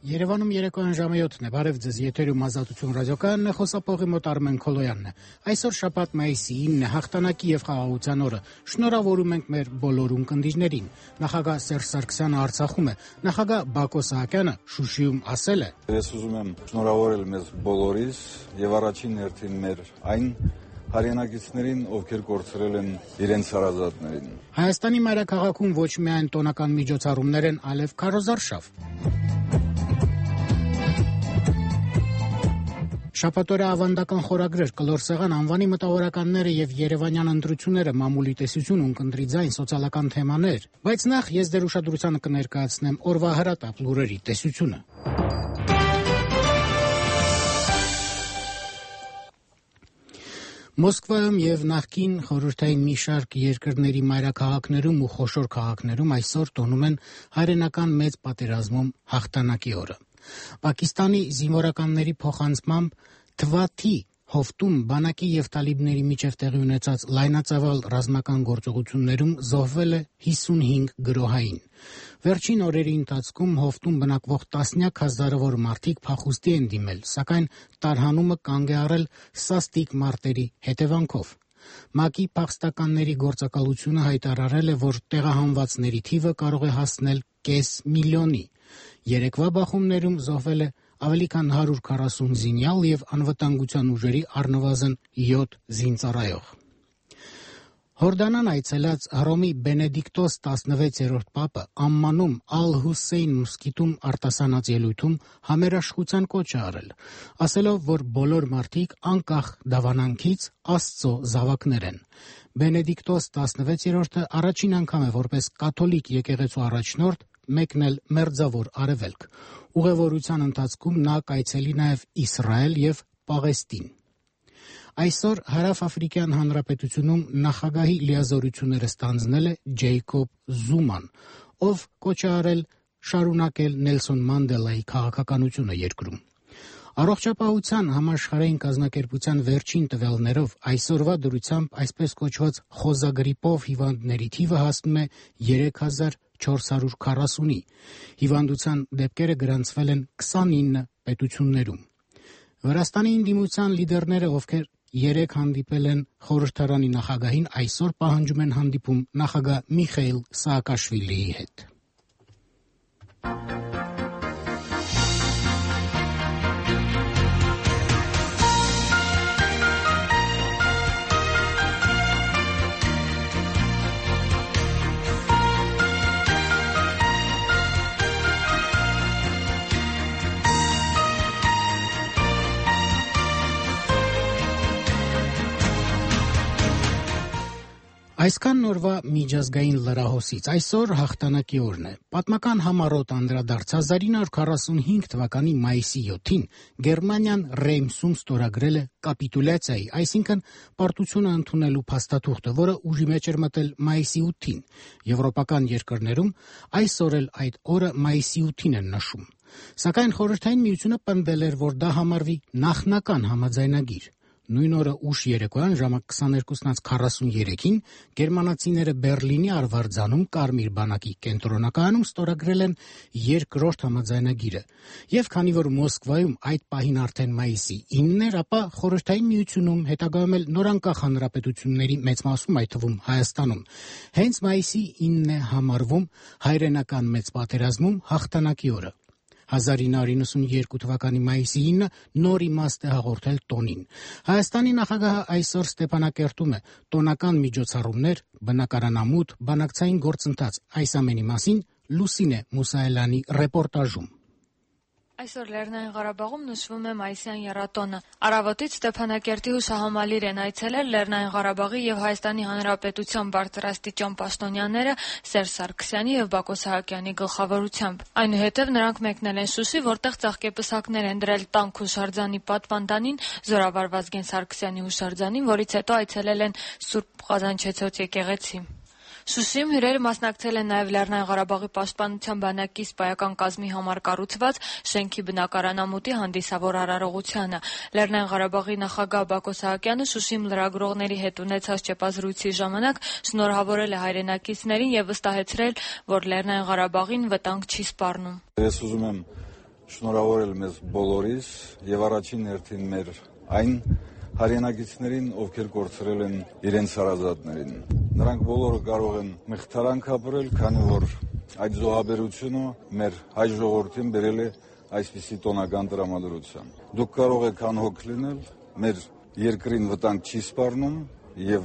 Երևանում երեկոյան ժամը 7-ն է, բարև ձեզ, եթերում Ազատություն ռադիոկայանն է, խոսափողի մոտ Արմեն Քոլոյանն է։ Այսօր շաբաթ մայիսի 9-ն է, հաղթանակի եւ խաղաղության օրը։ Շնորհավորում ենք մեր բոլոր ունկնդիրներին։ Նախագահ Սերժ Սարգսյանը Արցախում է, նախագահ Բակո Սահակյանը Շուշիում ասել է. Ես ուզում եմ շնորհավորել մեզ բոլորիս եւ առաջին հերթին մեր այն հայրենակիցներին, ովքեր կորցրել են իրենց հարազատներին։ Հայաստանի մայրաքաղաքում ոչ միայն տոնական միջոցառումներ են, այլև քարոզարշավ։ Շաբաթօրյա ավանդական խորագրեր, կլոր սեղան, անվանի մտավորականները եւ երևանյան ընտրությունները, մամուլի տեսություն, ունկնդրի ձայն, սոցիալական թեմաներ։ Բայց նախ ես դեր ուշադրությանը կներկայացնեմ օրվա հրատապ լուրերի տեսությունը։ Մոսկվայում եւ նախկին խորհրդային մի շարք երկրների մայրաքաղաքներում ու խոշոր քաղաքներում այսօր տոնում են հայրենական մեծ պատերազմում հաղթանակի օրը։ Պակիստանի զինվորականների փոխանցմամբ Թվաթի հովտում բանակի եւ տալիբների միջև տեղի ունեցած լայնածավալ ռազմական գործողություններում զոհվել է 55 գրոհային։ Վերջին օրերի ընթացքում հովտում բնակվող տասնյակ հազարավոր մարդիկ փախուստի են դիմել, սակայն տարհանումը կանգ է առել սաստիկ մարտերի հետևանքով։ ՄԱԿ-ի փախստականների գործակալությունը հայտարարել է, որ տեղահանվածների թիվը կարող է հասնել կես միլիոնի։ Երեկվա բախումներում զոհվել է ավելի քան 140 զինյալ եւ անվտանգության ուժերի առնվազն 7 զինծառայող։ Հորդանան այցելած Հռոմի Բենեդիկտոս 16-րդ պապը Ամմանում Ալ-Հուսեյն մուսկիտում արտասանած ելույթում համերաշխության կոչ է արել, ասելով, որ բոլոր մարդիկ անկախ դավանանքից Աստծո զավակներ են։ Բենեդիկտոս 16-րդը առաջին անգամ է որպես կաթոլիկ եկեղեցու առաջնորդ մեկնել Մերձավոր Արևելք։ Ուղևորության ընթացքում նա կայցելի նաև Իսրայել եւ Պաղեստին։ Այսօր Հարավաֆրիկյան Հանրապետությունում նախագահի լիազորությունները ստանձնել է Ջեյկոբ Զուման, ով կոչ է արել շարունակել Նելսոն Մանդելայի քաղաքականությունը երկրում։ Առողջապահության համաշխարհային կազմակերպության վերջին տվյալներով այսօրվա դրությամբ այսպես կոչված խոզագրիպով հիվանդների թիվը հասնում է 3440-ի։ Հիվանդության դեպքերը գրանցվել են 29 պետություններում։ Վրաստանի ընդդիմության լիդերները, ովքեր երեկ հանդիպել են խորհրդարանի նախագահին, այսօր պահանջում են հանդիպում նախագահ Միխայիլ Սաակաշվիլիի հետ։ Այսքան նորվա միջազգային լրահոսից, այսօր հաղթանակի օրն է։ Պատմական համառոտ անդրադարձ 1945 թվականի մայիսի 7-ին Գերմանիան Ռեյմսում ստորագրել է կապիտուլյացիայի, այսինքն պարտությունը ընդունելու փաստաթուղթը, որը ուժի մեջ էր մտել մայիսի 8-ին։ Եվրոպական երկրներում այսօր էլ այդ օրը մայիսի 8-ին են նշում։ Սակայն Խորհրդային Միությունը պնդել էր, որ դա համարվի նախնական համաձայնագիր։ Նույն օրը ուշ երեկոյան ժամը 22:43-ին գերմանացիները Բերլինի Արվարձանում Կարմիր բանակի կենտրոնակայանում ստորագրել են երկրորդ համաձայնագիրը։ Եվ քանի որ Մոսկվայում այդ պահին արդեն մայիսի 9-ն էր, ապա Խորհրդային Միությունում, հետագայում էլ նորանկախ հանրապետությունների մեծ մասում, այդ թվում Հայաստանում, հենց մայիսի 9-ն է համարվում հայրենական մեծ պատերազմում հաղթանակի օրը։ 1992 թվականի մայիսի 9-ը նոր իմաստ է հաղորդել տոնին։ Հայաստանի նախագահը այսօր Ստեփանակերտում է տոնական միջոցառումներ, բնակարանամուտ, բանակցային գործընթաց։ Այս ամենի մասին Լուսինե Մուսայելյանի ռեպորտաժում։ Այսօր Լեռնային Ղարաբաղում նշվում է մայիսյան եռատոնը։ Առավոտից Ստեփանակերտի հուշահամալիր են այցելել Լեռնային Ղարաբաղի եւ Հայաստանի Հանրապետության բարձրաստիճան պաշտոնյաները Սերժ Սարգսյանի եւ Բակո Սահակյանի գլխավորությամբ։ Այնուհետև նրանք մեկնել են Շուշի, որտեղ ծաղկեպսակներ են դրել տանկ հուշարձանի պատվանդանին, Զորավար Վազգեն Սարգսյանի հուշարձանին, որից հետո այցելել են Սուրբ Ղազանչեցոց եկեղեցի։ Շուշիում հյուրերը մասնակցել են նաև Լեռնային Ղարաբաղի պաշտպանության բանակի սպայական կազմի համար կառուցված շենքի բնակարանամուտի հանդիսավոր արարողությանը։ Լեռնային Ղարաբաղի նախագահ Բակո Սահակյանը Շուշիում լրագրողների հետ ունեցած ճեպազրույցի ժամանակ շնորհավորել է հայրենակիցներին եւ վստահեցրել, որ Լեռնային Ղարաբաղին վտանգ չի սպառնում։ Ես ուզում եմ շնորհավորել մեզ բոլորիս եւ առաջին հերթին մեր այն հայրենակիցներին, ովքեր կորցրել են իրենց հարազատներին։ Նրանք բոլորը կարող են մեղթարանք ապրել, քանի որ այդ զոհաբերությունը մեր հայ ժողովրդին բերել է այսպիսի տոնական տրամադրության։ Դուք կարող եք անհոգ լինել, մեր երկրին վտանգ չի սպառնում եւ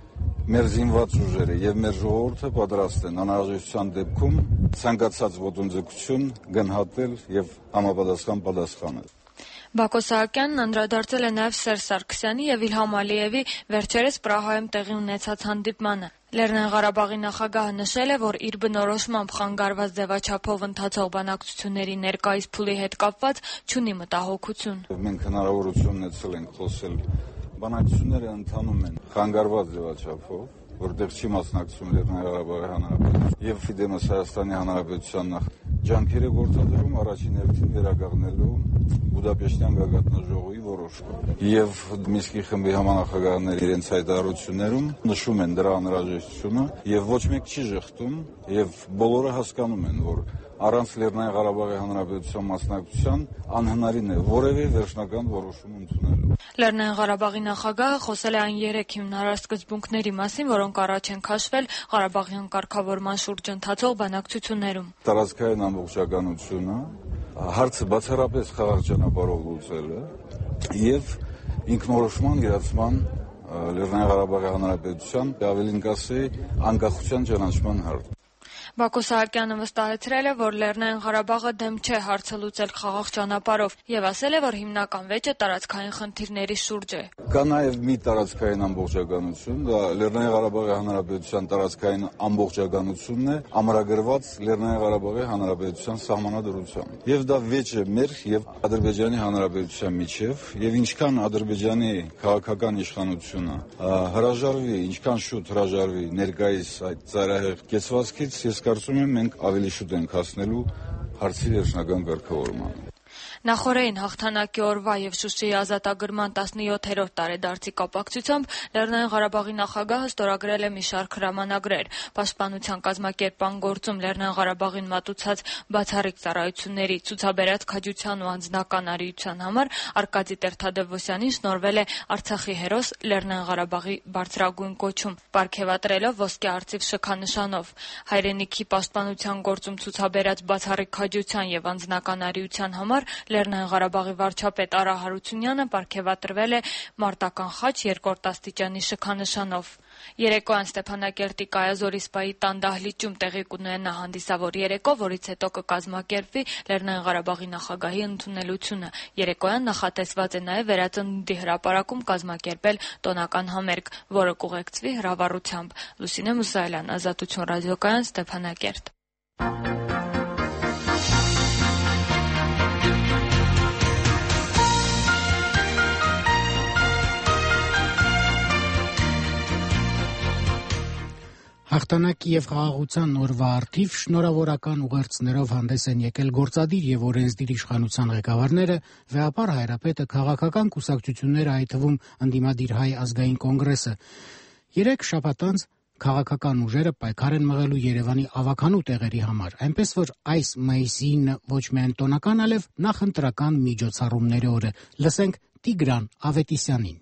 մեր զինված ուժերը եւ մեր ժողովուրդը պատրաստ են անհրաժեշտության դեպքում ցանկացած ոտնձգություն գնահատել եւ համապատասխան պատասխանել։ Բակո Սահակյանն անդրադարձել է նաև Սերժ Սարգսյանի եւ Իլհամ Ալիևի վերջերս Պրահայում տեղի ունեցած հանդիպմանը։ Լեռնային Ղարաբաղի նախագահը նշել է, որ իր բնորոշմամբ խանգարված ձևաչափով ընթացող բանակցությունների ներկայիս փուլի հետ կապված չունի մտահոգություն։ Մենք հնարավորություն ունեցել ենք խոսել, բանակցությունները ընթանում են խանգարված ձևաչափով, որտեղ չի մասնակցում Լեռնային Ղարաբաղի Հանրապետություն եւ Ֆիդեմս Հայաստանի Հանրապետության ջանքերը գործադրում առաջին հերթին վերականգնելու Բուդապեշտյան գագաթնաժողովի որոշումը։ Եվ Մինսկի խմբի համանախագահները իրենց հայտարարություններում նշում են դրա անհրաժեշտությունը եւ ոչ մեկ չի ժխտում եւ բոլորը հասկանում են, որ առանց Լեռնային Ղարաբաղի Հանրապետության մասնակցության անհնարին է որևէ վերջնական որոշում ընդունելու։ Լեռնային Ղարաբաղի նախագահը խոսել է այն 3 հիմնարար սկզբունքների մասին, որոնք առաջ են քաշվել Ղարաբաղյան կարգավորման շուրջ ընթացող բանակցություններում։ Տարածքային ամբողջականությունը, հարցը բացառապես խաղաղ ճանապարհով լուծելը եւ ինքնորոշման իրացման Լեռնային Ղարաբաղի Հանրապետության, ավելին կասեի, անկախության ճանաչման հարց։ Բակո Սահակյանը վստահեցրել է, որ Լեռնային Ղարաբաղը դեմ չէ հարցը լուծել խաղաղ ճանապարհով եւ ասել է, որ հիմնական վեճը տարածքային խնդիրների շուրջ է։ Կա նաեւ մի տարածքային ամբողջականություն, դա Լեռնային Ղարաբաղի Հանրապետության տարածքային ամբողջականությունն է, ամրագրված Լեռնային Ղարաբաղի Հանրապետության սահմանադրությամբ։ Եվ դա վեճ է մեր եւ Ադրբեջանի Հանրապետության միջեւ, եւ ինչքան Ադրբեջանի քաղաքական իշխանությունը հրաժարվի, ինչքան շուտ հրաժարվի ներկայիս այդ ծայրահեղ կեցվածքից, ես կարծում եմ մենք ավելի շուտ ենք հասնելու հարցի վերջնական կարգավորմանը։ Նախորդին հաղթանակի օրվա եւ Շուշիի ազատագրման 17-րդ տարեդարձի կապակցությամբ Լեռնային Ղարաբաղի նախագահը ստորագրել է մի շարք հրամանագրեր։ Պաշտպանության կազմակերպման գործում Լեռնային Ղարաբաղին մատուցած բացառիկ ծառայությունների, ցուցաբերած քաջության ու անձնական արիության համար Արկադի Տեր-Թադևոսյանին շնորհվել է Արցախի հերոս Լեռնային Ղարաբաղի բարձրագույն կոչում, պարգևատրելով ոսկե արծիվ շքանշանով։ Հայրենիքի պաշտպանության գործում ցուցաբերած բացառիկ քաջության եւ անձնական արիության համար Լեռնային Ղարաբաղի վարչապետ Արա Հարությունյանը պարգևատրվել է մարտական խաչ 2-րդ աստիճանի շքանշանով։ Երեկոյան Ստեփանակերտի Կայազորի սպայի տան դահլիճում տեղի կունենա հանդիսավոր երեկո, որից հետո կկազմակերպվի Լեռնային Ղարաբաղի նախագահի ընդունելությունը։ Երեկոյան նախատեսված է նաև Վերածննդի հրապարակում կազմակերպել տոնական համերգ, որը կուղեկցվի հրավառությամբ։ Լուսինե Մուսայելյան, Ազատություն ռադիոկայան, Ստեփանակերտ։ Հաղթանակի եւ խաղաղության օրվա առթիվ շնորհավորական ուղերձներով հանդես են եկել գործադիր եւ օրենսդիր իշխանության ղեկավարները, վեհապար հայրապետը, քաղաքական կուսակցությունները, այդ թվում ընդդիմադիր Հայ ազգային կոնգրեսը։ 3 շաբաթ անց քաղաքական ուժերը պայքար են մղելու Երևանի ավագանու տեղերի համար, այնպես որ այս մայիսին ոչ միայն տոնական, այլև նախընտրական միջոցառումների օր է։ Լսենք Տիգրան Ավետիսյանին։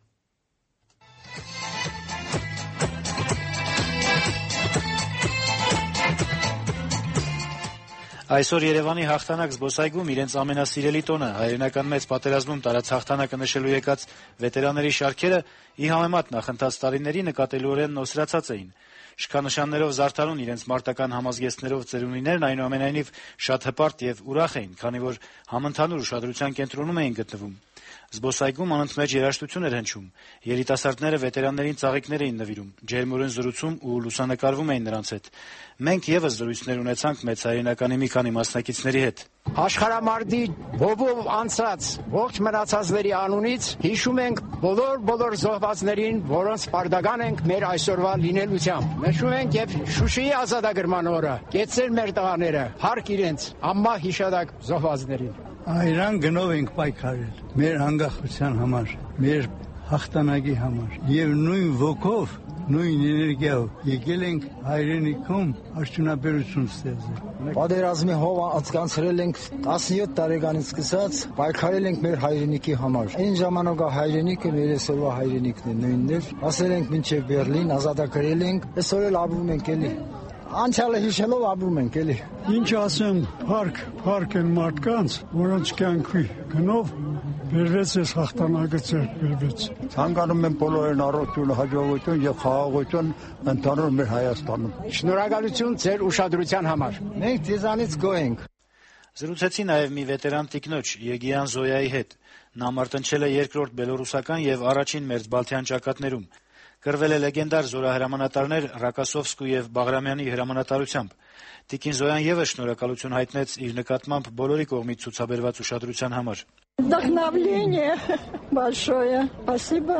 Այսօր Երևանի հաղթանակ զբոսայգում իրենց ամենասիրելի տոնը հայրենական մեծ պատերազմում տարած հաղթանակը նշելու եկած վետերանների շարքերը ի համեմատ նախընթաց տարիների նկատելիորեն նոսրացած էին։ Շքանշաններով զարդարուն իրենց մարտական համազգեստներով ծերունիներն այնուամենայնիվ շատ հպարտ եւ ուրախ էին, քանի որ համընդհանուր ուշադրության կենտրոնում էին գտնվում։ Զբոսայգում անընդմեջ երաժշտություն էր հնչում։ Երիտասարդները վետերաններին ծաղիկներ էին նվիրում, ջերմորեն զրուցում ու լուսանկարվում էին նրանց հետ։ Մենք եւս զրույցներ ունեցանք մեծ հայրենականի մի քանի մասնակիցների հետ։ Աշխարհամարտի բովով անցած ողջ մնացածների անունից հիշում ենք բոլոր զոհվածներին, որոնց պարտական ենք մեր այսօրվա լինելությամբ։ Նշում ենք եւ Շուշիի ազատագրման օրը, կեցել մեր տղաները, հարկ իրենց ամմա հիշադակ զոհվածներին։ Այրան գնով ենք պայքարել մեր անկախության համար, մեր հաղթանակի համար եւ նույն ոգով նույն էներգիայով եկել ենք հայրենիքում արդյունաբերություն ստեղծել։ Պատերազմի հով անցկացրել ենք 17 տարեկանից սկսած, պայքարել ենք մեր հայրենիքի համար։ Այն ժամանակա հայրենիքը մեր այսօրվա հայրենիքն է նույնն էր։ Ասել ենք մինչև Բերլին, ազատագրել ենք, այսօր էլ ապրում ենք էլի։ Անցյալը հիշելով ապրում ենք էլի։ Ինչ ասեմ, փառք են մարդկանց, որոնց կյանքի գնով բերվեց այս հաղթանակը ձեռք բերվեց։ Ցանկանում եմ բոլորին առողջություն, հաջողություն եւ խաղաղություն ընդհանուր մեր Հայաստանում։ Շնորհակալություն ձեր ուշադրության համար։ Մենք ձեզանից գոհ ենք։ Զրուցեցի նաև մի վետերան տիկնոջ Եգիան Զոյայի հետ։ Նա մարտնչել է երկրորդ բելոռուսական եւ առաջին մերձբալթյան ճակատներում։ Կրվել է լեգենդար զորահրամանատարներ Ռակասովսկու եւ Բաղրամյանի հրամանատարությամբ։ Տիկին Զոյան եւս շնորհակալություն հայտնեց իր նկատմամբ բոլորի կողմից ցուցաբերված ուշադրության համար։ Вдохновление большое. Спасибо,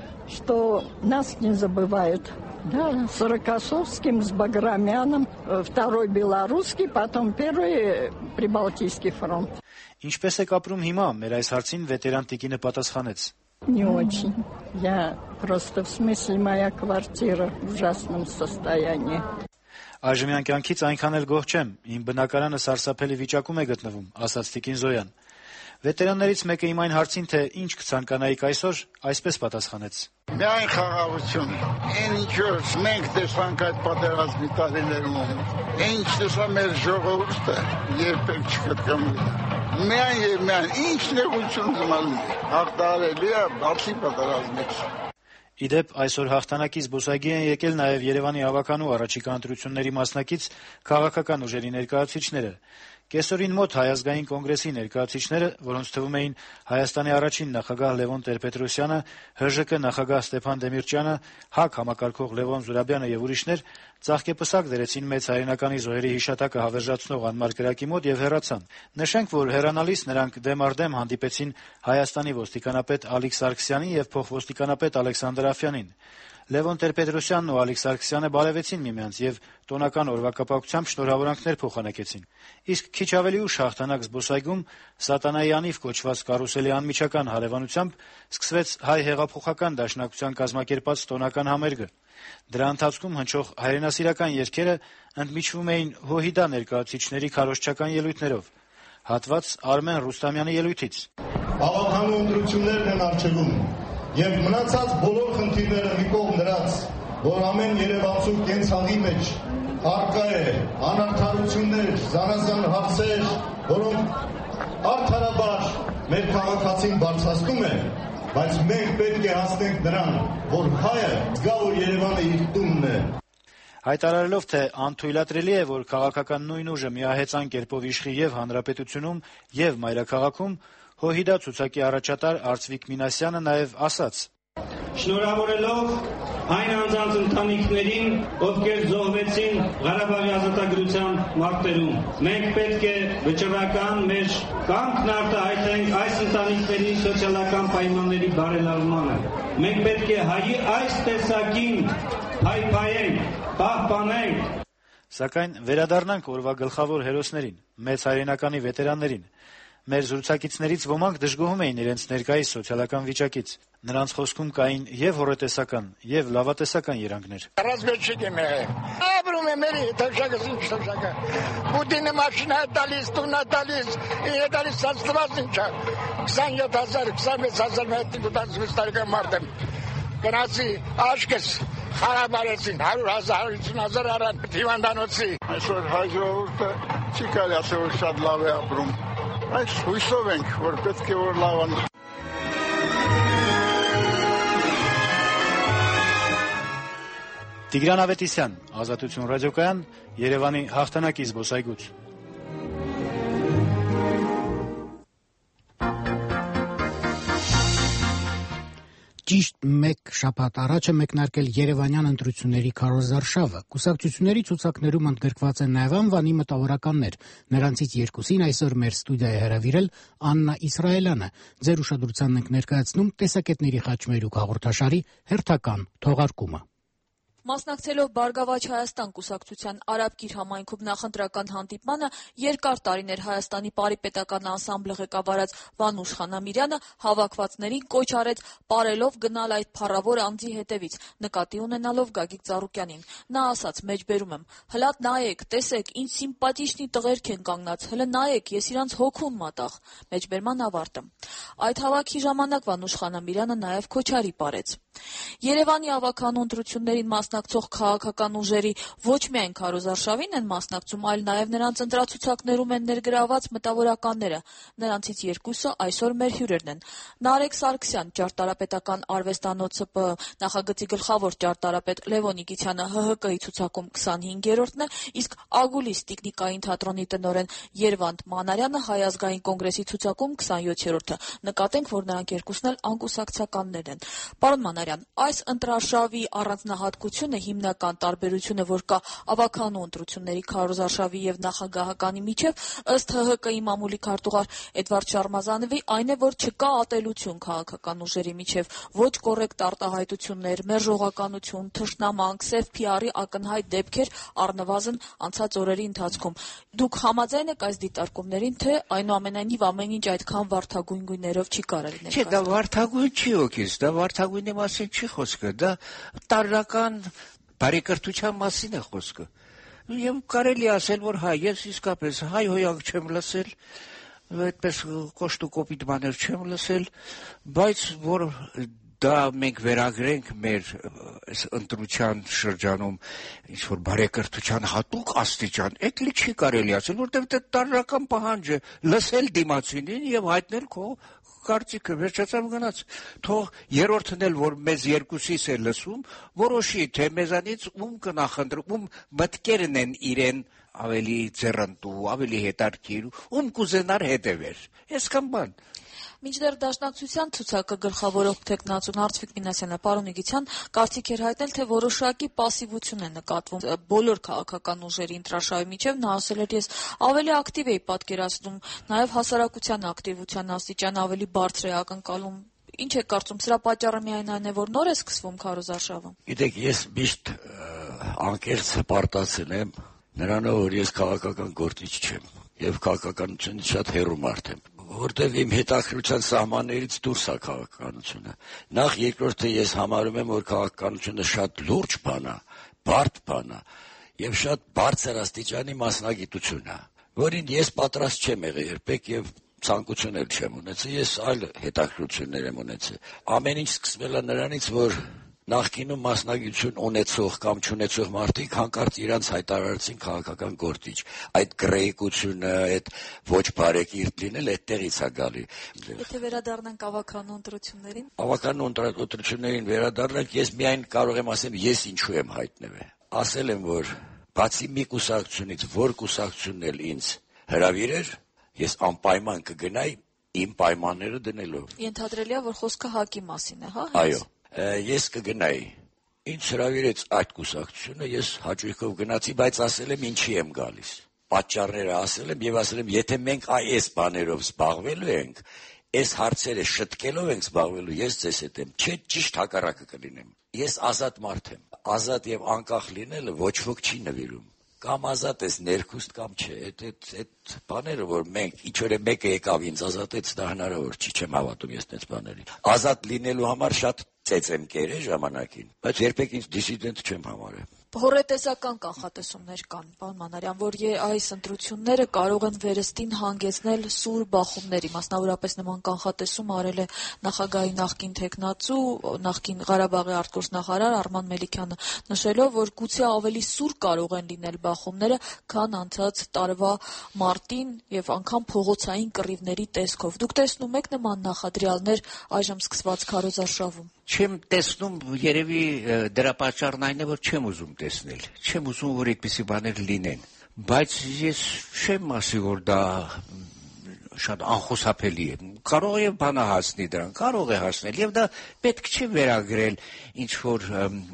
что нас не забывают. Да, с Рокоссовским, с Баграмяном, второй белорусский, потом первый Прибалтийский фронт. Ինչպես եք ապրում հիմա, մեր այս հարցին վետերան տիկինը պատասխանեց. Не очень. Я просто, в смысле, моя квартира в ужасном состоянии. Այժմյան կյանքից այնքան էլ գոհ չեմ, իմ բնակարանը սարսափելի վիճակում է գտնվում, ասաց տիկին Զոյան։ Վետերաններից մեկը իմ այն հարցին, թե ինչ կցանկանայիք այսօր, այսպես պատասխանեց. Միայն խաղաղություն, ինչ մենք տեսանք այդ պատերազմի տարիներում, ինչ տեսա մեր ժողովուրդը, երբեք չկրկնվի։ Միայն, ինչ նեղություն զմալի, հաղթարելի է, բացի պատերազմից։ Իդեպ, այսօր հաղթանակի զբոսայգի են եկել նաև Երևանի ավականու առաջիկա ընտրությունների մասնակից քաղաքական ուժերի ներկայացուցիչները։ Կեսօրին մոտ Հայազգային կոնգրեսի ներկայացուցիչները, որոնց թվում էին Հայաստանի առաջին նախագահ Լևոն Տեր-Պետրոսյանը, ՀԺԿ նախագահ Ստեփան Դեմիրճյանը, ՀԱԿ համակարգող Լևոն Զուրաբյանը եւ ուրիշներ, ծաղկեպսակ դրեցին մեծ հայրենականի զոհերի հիշատակը հավերժացնող անմար կրակի մոտ եւ հեռացան։ Նշենք, որ հեռանալիս նրանք դեմ առ դեմ հանդիպեցին Հայաստանի ոստիկանապետ Ալիկ Սարգսյանին եւ փոխոստիկանապետ Ալեքսանդր Աֆյանին։ Լևոն Տեր-Պետրոսյանն ու Ալիկ Սարգսյանը բարևեցին միմյանց եւ տոնական օրվա կապակցությամբ շնորհավորանքներ փոխանակեցին։ Իսկ քիչ ավելի ուշ հաղթանակ զբոսայգում Սատանայի անիվ կոչված կարուսելի անմիջական հարևանությամբ սկսվեց հայ հեղափոխական դաշնակցության կազմակերպած տոնական համերգը։ Դրա ընթացքում հնչող հայրենասիրական երգերը ընդմիջվում էին Հոհիդա ներկայացուցիչների քարոզչական ելույթներով։ Հատված Արմեն Ռուստամյանի ելույթից։ Ավականու ընտրություններն են առջևում եւ մնացած բոլոր խնդիրները մի կողմ դրած, որ ամեն երևանցու կենցաղի մեջ առկա է անարդարություններ, զանազան հարցեր, որոնք արդարաբար մեր քաղաքացին բարձրացնում է, բայց մենք պետք է հասնենք նրան, որ հայը զգա, որ Երևանը իր տունն է։ Հայտարարելով, թե անթույլատրելի է, որ քաղաքական նույն ուժը միահեծան կերպով իշխի եւ հանրապետությունում եւ մայրաքաղաքում, Հոհիդա ցուցակի առաջատար Արծվիկ Մինասյանը նաեւ ասաց. Շնորհավորելով այն անձանց ընտանիքներին, ովքեր զոհվեցին Ղարաբաղի ազատագրության մարտերում, մենք պետք է վճռական մեր կամքն արտահայտենք այս ընտանիքների սոցիալական պայմանների բարելավմանը։ Մենք պետք է հայի այս տեսակին փայփայենք, պահպանենք։ Սակայն վերադառնանք օրվա գլխավոր հերոսներին, մեծ հայրենականի վետերաններին։ Մեր զրուցակիցներից ոմանք դժգոհում էին իրենց ներկայիս սոցիալական վիճակից։ Նրանց խոսքում կային եւ հոռետեսական, եւ լավատեսական երանգներ։ Ռազմեչիկն է։ Ապրում է մեր թոշակը, ինչ թոշակը։ Պուտինը մաշինա տալիս, տունա տալիս, տալիս աստված ինչա։ 27000, 26000 մետրի կուտացվեց տարեկան մարդեմ։ Գնացի աշկես հարաբարեցին 100,000, 150,000 արան հիվանդանոցի։ Այսօր հայ ժողովուրդը չի կարելի ասել, որ շատ լավ է ապրում։ Այս հույսով ենք, որ պետք է որ լավան։ Տիգրան Ավետիսյան, Ազատություն ռադիոկայան, Երևանի հաղթանակի զբոսայգուց։ Ճիշտ մեկ շաբաթ առաջ է մեկնարկել Երևանյան ընտրությունների քարոզարշավը։ Կուսակցությունների ցուցակներում ընդգրկված են նաև անվանի մտավորականներ։ Նրանցից երկուսին այսօր մեր ստուդիա է հրավիրել Աննա Իսրայելյանը։ Ձեր ուշադրությանն ենք ներկայացնում տեսակետների խաչմերուկ հաղորդաշարի հերթական թողարկումը։ Մասնակցելով «Բարգավաճ Հայաստան» կուսակցության Արաբկիր համայնքում նախընտրական հանդիպմանը երկար տարիներ Հայաստանի պարիպետական անսամբլը ղեկավարած Վանուշ Խանամիրյանը հավաքվածներին կոչ արեց պարելով գնալ այդ փառավոր անձի հետևից, նկատի ունենալով Գագիկ Ծառուկյանին։ Նա ասաց. «Մեջբերում եմ, հլա նայեք, տեսեք, ինչ սիմպաթիչնի տղերք են կանգնած, հլը նայեք, ես իրանց հոգուն մատաղ»։ Մեջբերման ավարտը։ Այդ հավաքի ժամանակ Վանուշ Խանամիրյանը նաև քոչարի պարեց։ Երևանի ավականու ընտրություններին մասնակցող քաղաքական ուժերի ոչ միայն քարոզարշավին են մասնակցում, այլ նաև նրանց ընտրացուցակներում են ներգրաված մտավորականները։ Նրանցից երկուսը այսօր մեր հյուրերն են։ Նարեկ Սարգսյան, ճարտարապետական արվեստանոց ՍՊԸ նախագծի գլխավոր ճարտարապետ Լևոն Նիկիցյանը ՀՀԿ-ի ցուցակում 25-րդն է, իսկ Ագուլիս տիկնիկային թատրոնի տնօրեն Երվանդ Մանարյանը Հայ ազգային կոնգրեսի ցուցակում 27-րդը։ Նկատենք, որ նրանք երկուսն էլ անկուսակցականներ են։ Պարոն Մանարյան, այս ընտրարշավի առանձնահատկությունը, հիմնական տարբերությունը, որ կա ավականու ընտրությունների քարոզարշավի եւ նախագահականի միջև, ըստ ՀՀԿ-ի մամուլի քարտուղար Էդվարդ Շարմազանովի, այն է, որ չկա ատելություն քաղաքական ուժերի միջև, ոչ կոռեկտ արտահայտություններ, մերժողականություն, թշնամանք, սև PR-ի ակնհայտ դեպքեր առնվազն անցած օրերի ընթացքում։ Դուք համաձայն եք այս դիտարկումներին, թե այնուամենայնիվ ամեն ինչ այդքան վարդագույն գույներով չի կարելի ներկայացնել։ Չէ, դա վարդագույն չի օքես, դա վարդագույնի մասին չի խոսքը, դա տարրական բարեկրթության մասին է խոսքը։ Եվ կարելի ասել, որ հայ, ես իսկապես հայ հոյանք չեմ լսել, այդպես կոշտ ու կոպիտ բաներ չեմ լսել, բայց որ դա մենք վերագրենք մեր ընտրության շրջանում ինչ-որ բարեկրթության հատուկ աստիճան, էդլի չի կարելի ասել, որտեղ դա տարրական պահանջ է լսել դիմացինին եւ հայտնել քո կարծիքը, վերջացավ գնաց։ Թող երրորդն էլ, որ մեզ երկուսիս է լսում, որոշի, թե մեզանից ում կնախընտրի, ում մտքերն են իրեն ավելի ձեռնտու, ավելի հետաքրքիր, ում կուզենար հետևեր։ Այսքան բան։ Մինչդեռ Դաշնակցության ցուցակը գլխավորող թեկնածու Արծվիկ Մինասյանը պարոն Նիկիցյան կարծիք էր հայտնել, թե որոշակի պասիվություն է նկատվում բոլոր քաղաքական ուժերի ընտրարշավի միջև։ Նա ասել էր, ես ավելի ակտիվ էի պատկերացնում, նաև հասարակության ակտիվության աստիճանը ավելի բարձր է ակնկալում։ Ինչ եք կարծում, սրա պատճառը միայն այն է, որ նոր է սկսվում քարոզարշավը։ Գիտեք, ես միշտ անկեղծ հպարտացել եմ նրանով, որ ես քաղաքական գործիչ չեմ եւ քաղաքականությունից շատ հեռու մարդ եմ, որտեւ իմ հետաքրքրության սահմաններից դուրս է քաղաքականությունը։ Նախ երկրորդը ես համարում եմ, որ քաղաքականությունը շատ լուրջ բան է, բարդ բան է եւ շատ բարձր աստիճանի մասնագիտություն է, որին ես պատրաստ չեմ եղել երբեք եւ ցանկություն էլ չեմ ունեցել, ես այլ հետաքրքրություններ եմ ունեցել։ Ամեն ինչ սկսվել է նրանից, որ նախկինում մասնագիտություն ունեցող կամ չունեցող մարդիկ հանկարծ իրանց հայտարարեցին քաղաքական գործիչ։ Այդ գրեյկությունը, այդ ոչ բարեկիրթ լինել այդտեղից է գալի։ Եթե վերադառնանք ավականու ընտրություններին։ Ավականու ընտրություններին վերադառնանք, ես միայն կարող եմ ասեմ, ես ինչու եմ հայտնվել։ Ասել եմ, որ բացի մի կուսակցությունից, որ կուսակցությունն էլ ինձ հրավիրեր, ես անպայման կգնայի իմ պայմանները դնելով։ Ենթադրելի է, որ խոսքը ՀԱԿ-ի մասին է, հա։ Այո, ես կգնայի։ Ինչ հրավիրեց այդ կուսակցությունը, ես հաճույքով գնացի, բայց ասել եմ ինչի եմ գալիս։ Պատճառները ասել եմ եւ ասել եմ, եթե մենք այս բաներով զբաղվելու ենք, այս հարցերը շտկելով ենք զբաղվելու, ես ձեզ հետ եմ, չէ, ճիշտ հակառակը կլինեմ։ Ես ազատ մարդ եմ։ Ազատ եւ անկախ լինելը ոչ ոք չի նվիրում։ Կամ ազատ ես ներքուստ կամ չէ, այդ բաները, որ մենք ինչ-որ մեկը եկավ ինձ ազատեց, դա հնարավոր չի, չեմ հավատում ես այդպես բաներին։ Ազատ լինելու համար շատ ծեծ եմ կերել ժամանակին, բայց երբեք ինձ դիսիդենտ չեմ համարել։ Հոռետեսական կանխատեսումներ կան, պարոն Մանարյան, որ այս ընտրությունները կարող են վերստին հանգեցնել սուր բախումների, մասնավորապես նման կանխատեսում արել է նախագահի նախկին թեկնածու, նախկին Ղարաբաղի արտգործնախարար Արման Մելիքյանը, նշելով, որ գուցե ավելի սուր կարող են լինել բախումները, քան անցած տարվա մարտին եւ անգամ փողոցային կռիվների տեսքով։ Դուք տեսնում եք նման նախադրյալներ այժմ սկսված քարոզարշավում։ Չեմ տեսնում, երևի դրա պատճառն այն է, որ չեմ ուզում տեսնել, չեմ ուզում, որ այդպիսի բաներ լինեն, բայց ես չեմ ասի, որ դա շատ անխուսափելի է, կարող է բանը հասնի դրան, կարող է հասնել եւ դա պետք չի վերագրել ինչ-որ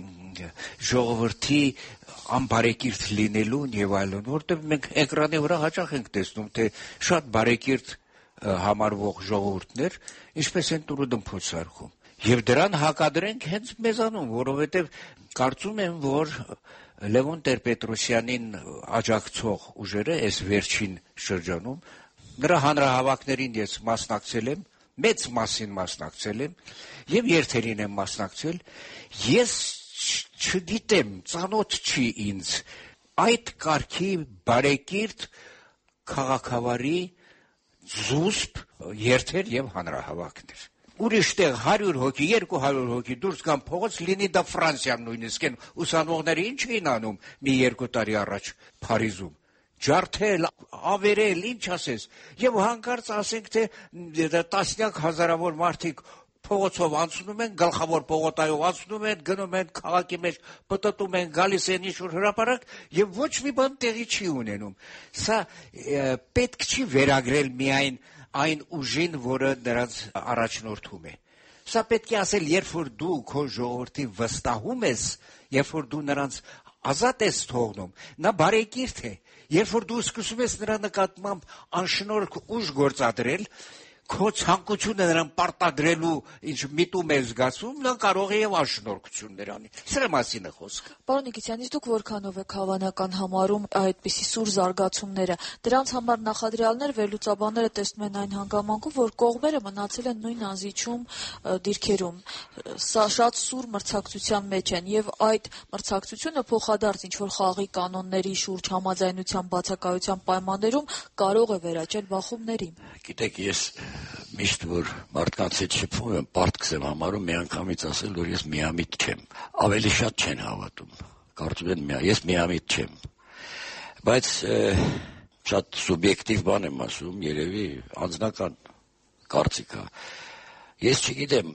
ժողովրդի անբարեկիրթ լինելուն եւ այլն, որտեղ մենք էկրանի վրա հաճախ ենք տեսնում, թե շատ բարեկիրթ համարվող ժողովուրդներ ինչպես են տուրը դմփոց սարքում։ Եվ դրան հակադրենք հենց մեզանում, որովհետև կարծում եմ, որ Լևոն Տեր-Պետրոսյանին աջակցող ուժերը այս վերջին շրջանում, նրա հանրահավաքներին ես մասնակցել եմ, մեծ մասին մասնակցել եմ եւ երթերին եմ մասնակցել, ես չգիտեմ, ծանոթ չի ինձ այդ կարգի բարեկիրթ քաղաքավարի զուսպ երթեր եւ հանրահավաքներ։ Ուրիշ տեղ 100 հոգի, 200 հոգի դուրս կան փողոց, լինի դա Ֆրանսիան նույնիսկ են ուսանողները ինչ էին անում մի 2 տարի առաջ Փարիզում։ Ջարդել, ավերել, ինչ ասես, եւ հանկարծ ասենք թե տասնյակ հազարավոր մարդիկ փողոցով անցնում են, գլխավոր պողոտայով անցնում են, գնում են քաղաքի մեջ, պտտում են, գալիս են ինչ-որ հրապարակ եւ ոչ մի բան տեղի չի ունենում։ Սա պետք չի վերագրել միայն այն ուժին, որը նրանց առաջնորդում է։ Սա պետք է ասել, երբ որ դու քո ժողովրդին վստահում ես, երբ որ դու նրանց ազատ ես թողնում, նա բարեկիրթ է։ Երբ որ դու սկսում ես նրա նկատմամբ անշնորհք ուժ գործադրել, քո ցանկությունը նրան պարտադրելու ինչ միտում է զգացում, նա կարող է եւ անշնորհքություններ անի։ Սրա մասին է խոսքը։ Պարոն Նիկիտյան, իսկ դուք որքանով եք հավանական համարում այդպիսի սուր զարգացումները։ Դրանց համար նախադրյալներ վերլուծաբանները տեսնում են այն հանգամանքում, որ կողմերը մնացել են նույն անզիջում դիրքերում։ Սա շատ սուր մրցակցության մեջ են եւ այդ մրցակցությունը փոխադարձ ինչ որ խաղի կանոնների շուրջ համաձայնության բացակայության պայմաններում կարող է վերաճել բախումների։ Գիտեք, ես միշտ որ մարդկանց հետ շփվում եմ, պարտքս եմ համարում միանգամից ասել, որ ես միամիտ չեմ։ Ավելի շատ չեն հավատում։ Կարծում են ես միամիտ չեմ։ Բայց շատ սուբյեկտիվ բան եմ ասում, երևի անձնական կարծիք է։ Ես չգիտեմ,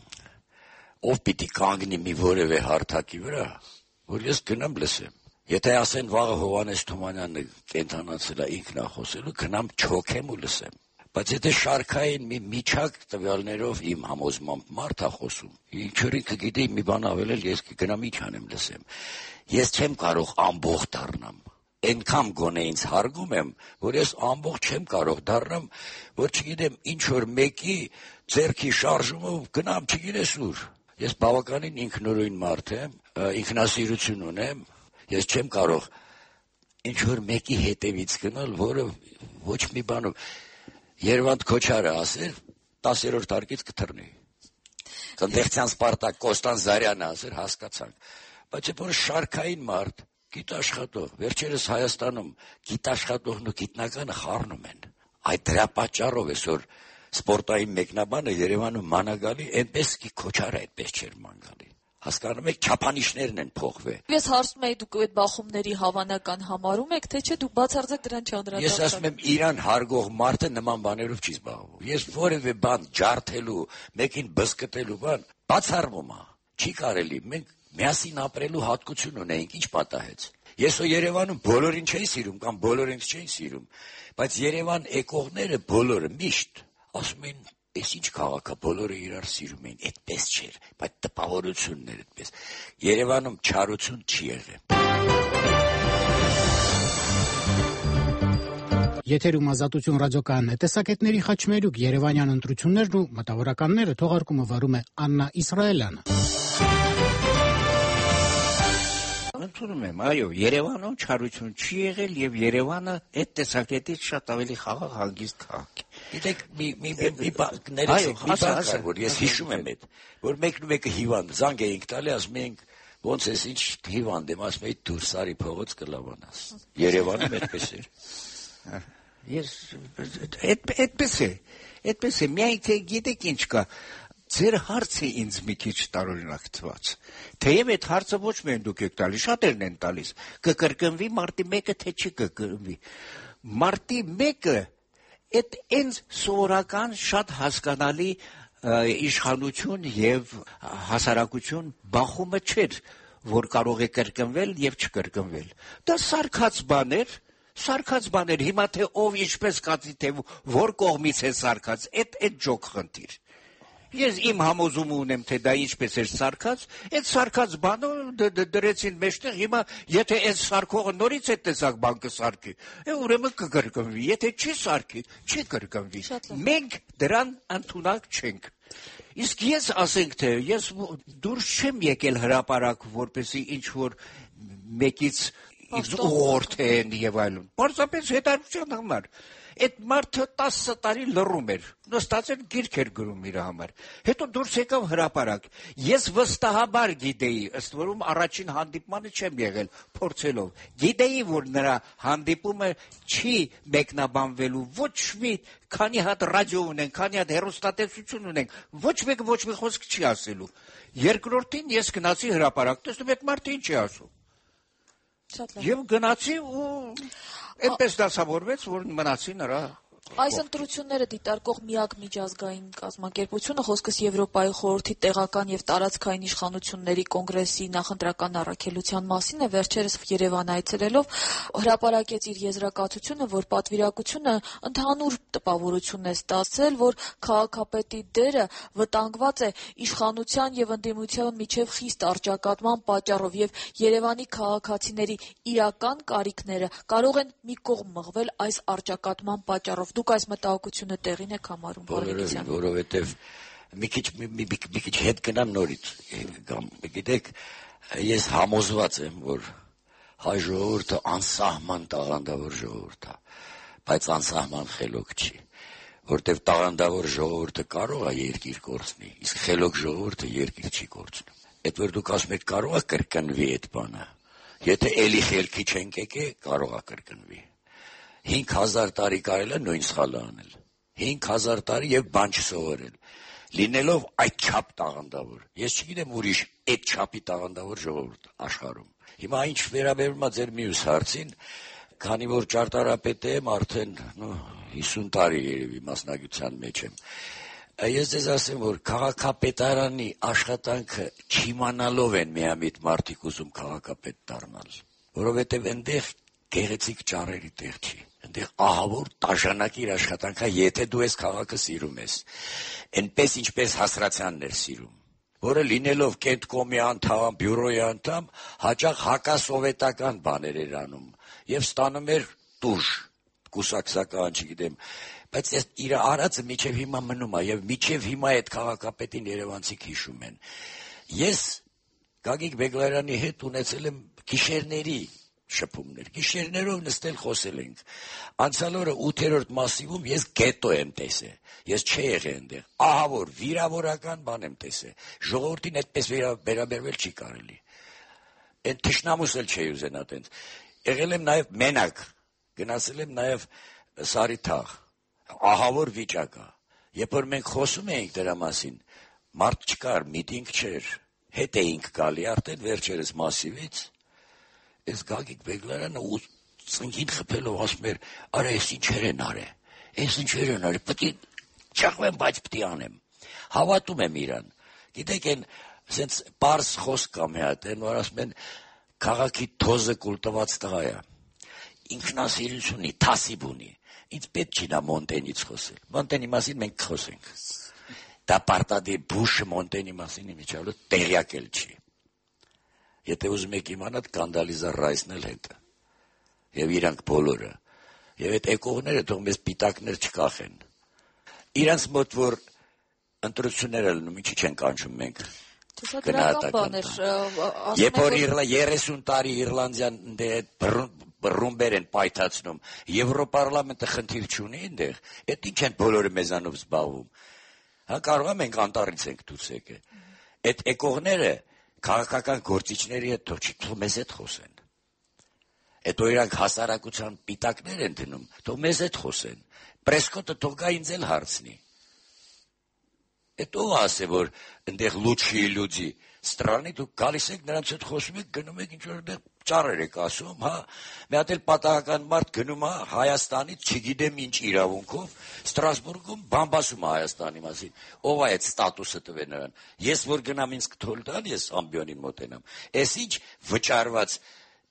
ով պիտի կանգնի մի որևէ հարթակի վրա, որ ես գնամ լսեմ։ Եթե ասեն վաղը Հովհաննես Թումանյանը կենթանացել է ինքն է խոսելու, գնամ չոքեմ ու լսեմ։ Բայց եթե շարքային մի միջակ տվյալներով իմ համոզմամբ մարդ է խոսում, ինչ-որ ինքը գիտեի մի բան ավելել, ես կգնամ ինչ անեմ լսեմ։ Ես չեմ կարող ամբողջ դառնամ։ Այնքան գոնե ինձ հարգում եմ, որ ես ամբողջ չեմ կարող դառնամ, որ չգիտեմ ինչ-որ մեկի ձեռքի շարժումով գնամ չգիտես ուր։ Ես բավականին ինքնուրույն մարդ եմ, ինքնասիրություն ունեմ, ես չեմ կարող ինչ-որ մեկի հետևից գնալ, որը ոչ մի բանով Երևանդ Քոչարը ասեր 10-րդ հարկից կթռնի։ Տնտեղցյան Սպարտակ Կոստան Զարյանը ասեր հասկացանք։ Բայց որ շարքային մարդ, գիտաշխատող, վերջերս Հայաստանում գիտաշխատողն ու գիտնականը խառնում են։ Այդ դրա պատճառով այսօր սպորտային մեկնաբանը Երևանում մանագալի, այնպես კი Քոչարը այդպես չէր մանգալի։ Հասկանում եք, չափանիշներն են փոխվել։ Ես հարցնում եի դուք այդ բախումների հավանական համարում եք, թե չէ դուք բացարձակ դրան չանդրադարձաք։ Ես ասում եմ, իրան հարգող մարդը նման բաներով չի զբաղվում։ Ես որևէ բան ջարդելու, մեկին բզկտելու բան բացառվում է։ Չի կարելի։ Մենք միասին ապրելու հատկություն ունենք, ինչ պատահեց։ Ես ու Երևանում բոլորին չէի սիրում կամ բոլորը ինձ չէին սիրում, բայց Երևան եկողները բոլորը միշտ ասում են Ես ինչ քաղաք է, բոլորը իրար սիրում էին, այդպես չէր, բայց տպավորությունն էր այդպես։ Երևանում չարություն չի եղել։ Եթերում Ազատություն ռադիոկայանն է, տեսակետների խաչմերուկ Երևանյան ընտրություններն ու մտավորականները թողարկումը վարում է Աննա Իսրայելյանը։ Ընդունում եմ, այո, Երևանում չարություն չի եղել եւ Երևանը այդ տեսակետից շատ ավելի խաղաղ հանգիստ քաղաք է։ Գիտեք, մի որ ես հիշում եմ այդ, որ մեկը հիվանդ, զանգ էինք տալի, ասում էինք, ոնց ես ինչ հիվանդ եմ, ասում էի դուրս արի փողոց կլավանաս։ Երևանում այդպես էր։ Ես այդպես է, միայն թե գիտեք ինչ կա, ձեր հարցը ինձ մի քիչ տարօրինակ թվաց։ Թեև այդ հարցը ոչ միայն դուք եք տալիս, շատերն են տալիս, կկրկնվի մարտի 1-ը, թե չի կկրկնվի։ Մարտի 1-ը այդ ինձ սովորական շատ հասկանալի իշխանություն եւ հասարակություն բախումը չէր, որ կարող է կրկնվել եւ չկրկնվել։ Դա սարքած բաներ, հիմա թե ով ինչպես կատի, թե որ կողմից է սարքած, այդ ջոկ խնդիր։ Ես իմ համոզումը ունեմ, թե դա ինչպես էր սարքած, այդ սարքած բանը դրեցին մեջտեղ, հիմա եթե այդ սարքողը նորից այդ տեսակ բան կսարքի, ուրեմն կկրկնվի, եթե չի սարքի, չի կրկնվի։ Մենք դրան ընդունակ չենք։ Իսկ ես ասենք թե ես դուրս չեմ եկել հրապարակ, որպեսզի ինչ որ մեկից ուղղորդեն եւ այլն։ Պարզապես հետարության համար։ Այդ մարդը 10 տարի լռում էր, նստած էր գիրք էր գրում իր համար։ Հետո դուրս եկավ հրապարակ։ Ես վստահաբար գիտեի, ըստ որում առաջին հանդիպմանը չեմ եղել, փորձելով։ Գիտեի, որ նրա հանդիպումը չի մեկնաբանվելու, ոչ մի քանի հատ ռադիո ունենք, քանի հատ հեռուստատեսություն ունենք, ոչ մեկը ոչ մի խոսք չի ասելու։ Երկրորդին ես գնացի հրապարակ, տեսնում այդ մարդը ինչ է ասում։ Եվ գնացի ու այնպես դասավորվեց, որ մնացի նրա Այս ընտրությունները դիտարկող միակ միջազգային կազմակերպությունը, խոսքս Եվրոպայի խորհրդի տեղական եւ տարածքային իշխանությունների կոնգրեսի նախընտրական առաքելության մասին է, վերջերս Երևան այցելելով հրապարակեց իր եզրակացությունը, որ պատվիրակությունը ընդհանուր տպավորություն է ստացել, որ քաղաքապետի դերը վտանգված է իշխանության եւ ընդդիմության միջև խիստ առճակատման պատճառով եւ Երևանի քաղաքացիների իրական կարիքները կարող են մի կողմ մղվել այս առճակատման պատճառով։ Դուք այս մտահոգությունը տեղին եք համարում, Բարեկիսյան։ Որովհետև մի քիչ հետ գնամ նորից, գիտեք, ես համոզված եմ, որ հայ ժողովուրդը անսահման տաղանդավոր ժողովուրդ է, բայց անսահման խելոք չի, որտեղ տաղանդավոր ժողովուրդը կարող է երկիր կորցնի, իսկ խելոք ժողովուրդը երկիր չի կորցնում։ Այդ որ դուք ասում եք կարող է կրկնվի այդ բանը, եթե էլի խելքի չենք եկե, կարող է կրկնվի։ 5000 տարի կարել է նույն սխալը անել, 5000 տարի եւ բան չսովորել, լինելով այդ չափ տաղանդավոր։ Ես չգիտեմ ուրիշ այդ չափի տաղանդավոր ժողովուրդ աշխարհում։ Հիմա ինչ վերաբերում է ձեր մյուս հարցին, քանի որ ճարտարապետ եմ արդեն 50 տարի երևի մասնագիտության մեջ եմ, ես ձեզ ասեմ, որ քաղաքապետարանի աշխատանքը չիմանալով են միամիտ մարդիկ ուզում քաղաքապետ դառնալ, որովհետեւ այնտեղ գեղեցիկ ճառերի տեղ չի, այնտեղ ահավոր տաժանակի իր աշխատանքը, եթե դու այս քաղաքը սիրում ես, այնպես ինչպես Հասրացյանն էր սիրում, որը լինելով կենտկոմի անդամ, բյուրոյի անդամ, հաճախ հակասովետական բաներ էր անում եւ ստանում էր տուժ, կուսակցական, չգիտեմ, բայց իր արածը մինչև հիմա մնում է եւ մինչև հիմա այդ քաղաքապետին երևանցիք հիշում են։ Ես Գագիկ Բեգլարյանի հետ ունեցել եմ գիշերների շփումներ, գիշերներով նստել խոսել ենք։ Անցյալ օրը 8-րդ մասիվում ես գետո եմ տեսել, ես չի եղել այնտեղ, ահավոր վիրավորական բան եմ տեսել, ժողովրդին այդպես վերաբերվել չի կարելի, այն թշնամուս էլ չի ուզենա տենց։ Եղել եմ նաև մենակ, գնացել եմ նաև Սարիթաղ, ահավոր վիճակ է, երբ որ մենք խոսում էինք դրա մասին, մարդ չկար, միտինգ չէր, հետ էինք գալի արդեն վերջերս մասիվից, ես Գագիկ Բեգլարյանը ու ծնկին խփելով ասում էր, արա ես ինչեր են արել, ես ինչեր են արել, պետք է չախվեմ, բայց պետք է անեմ, հավատում եմ իրան, գիտեք են, սենց պարզ խոսք կա մի հատ, որ ասում են, քաղաքի թոզը կուլ տված տղա է, ինքնասիրություն ունի, թասիբ ունի, ինձ պետք չի նա Մոնտենից խոսել, Մոնտենի մասին մենք խոսենք, դա պարտադիր Բուշը Մոնտենի մասին իմիջալու տեղյակ էլ չի, եթե ուզում եք իմանալ Կանդալիզա Ռայսն էլ հետը, և իրանք բոլորը, և այդ էկողները թող մեզ պիտակներ չկախեն, իրանց մոտ, որ ընտրությունները լնում, ինչի չեն կանչում մենք, գնահատական, երբ որ 30 տարի Իռլանդիան բռումբեր են պայթացնում, Եվրոպարլամենտը խնդիր չունի այնտեղ, այդ ինչ են բոլորը մեզանով զբաղվում, հա կարող է մենք անտառից ենք դուրս եկել, այդ էկողները քաղաքական գործիչների հետ թող մեզ հետ խոսեն, հետո իրանք հասարակության պիտակներ են դնում, թող մեզ հետ խոսեն, Պրեսկոտը թող գա ինձ էլ հարցնի, այդ ով ասե, որ ընդեղ լուչի լուծի, ստրանի դուք գալիս եք, նրանց հետ խոսում եք, գնում եք, ինչ-որ դեղ ճարեր եք ասում, հա, մի հատ էլ պատահական մարդ գնում է Հայաստանից, չգիտեմ ինչ իրավունքով, Ստրասբուրգում բամբասում է Հայաստանի մասին, ով է այդ ստատուսը տվել նրան, ես որ գնամ ինձ կթոլ տալ, ես ամբիոնին մոտենամ, ես ինչ վճարված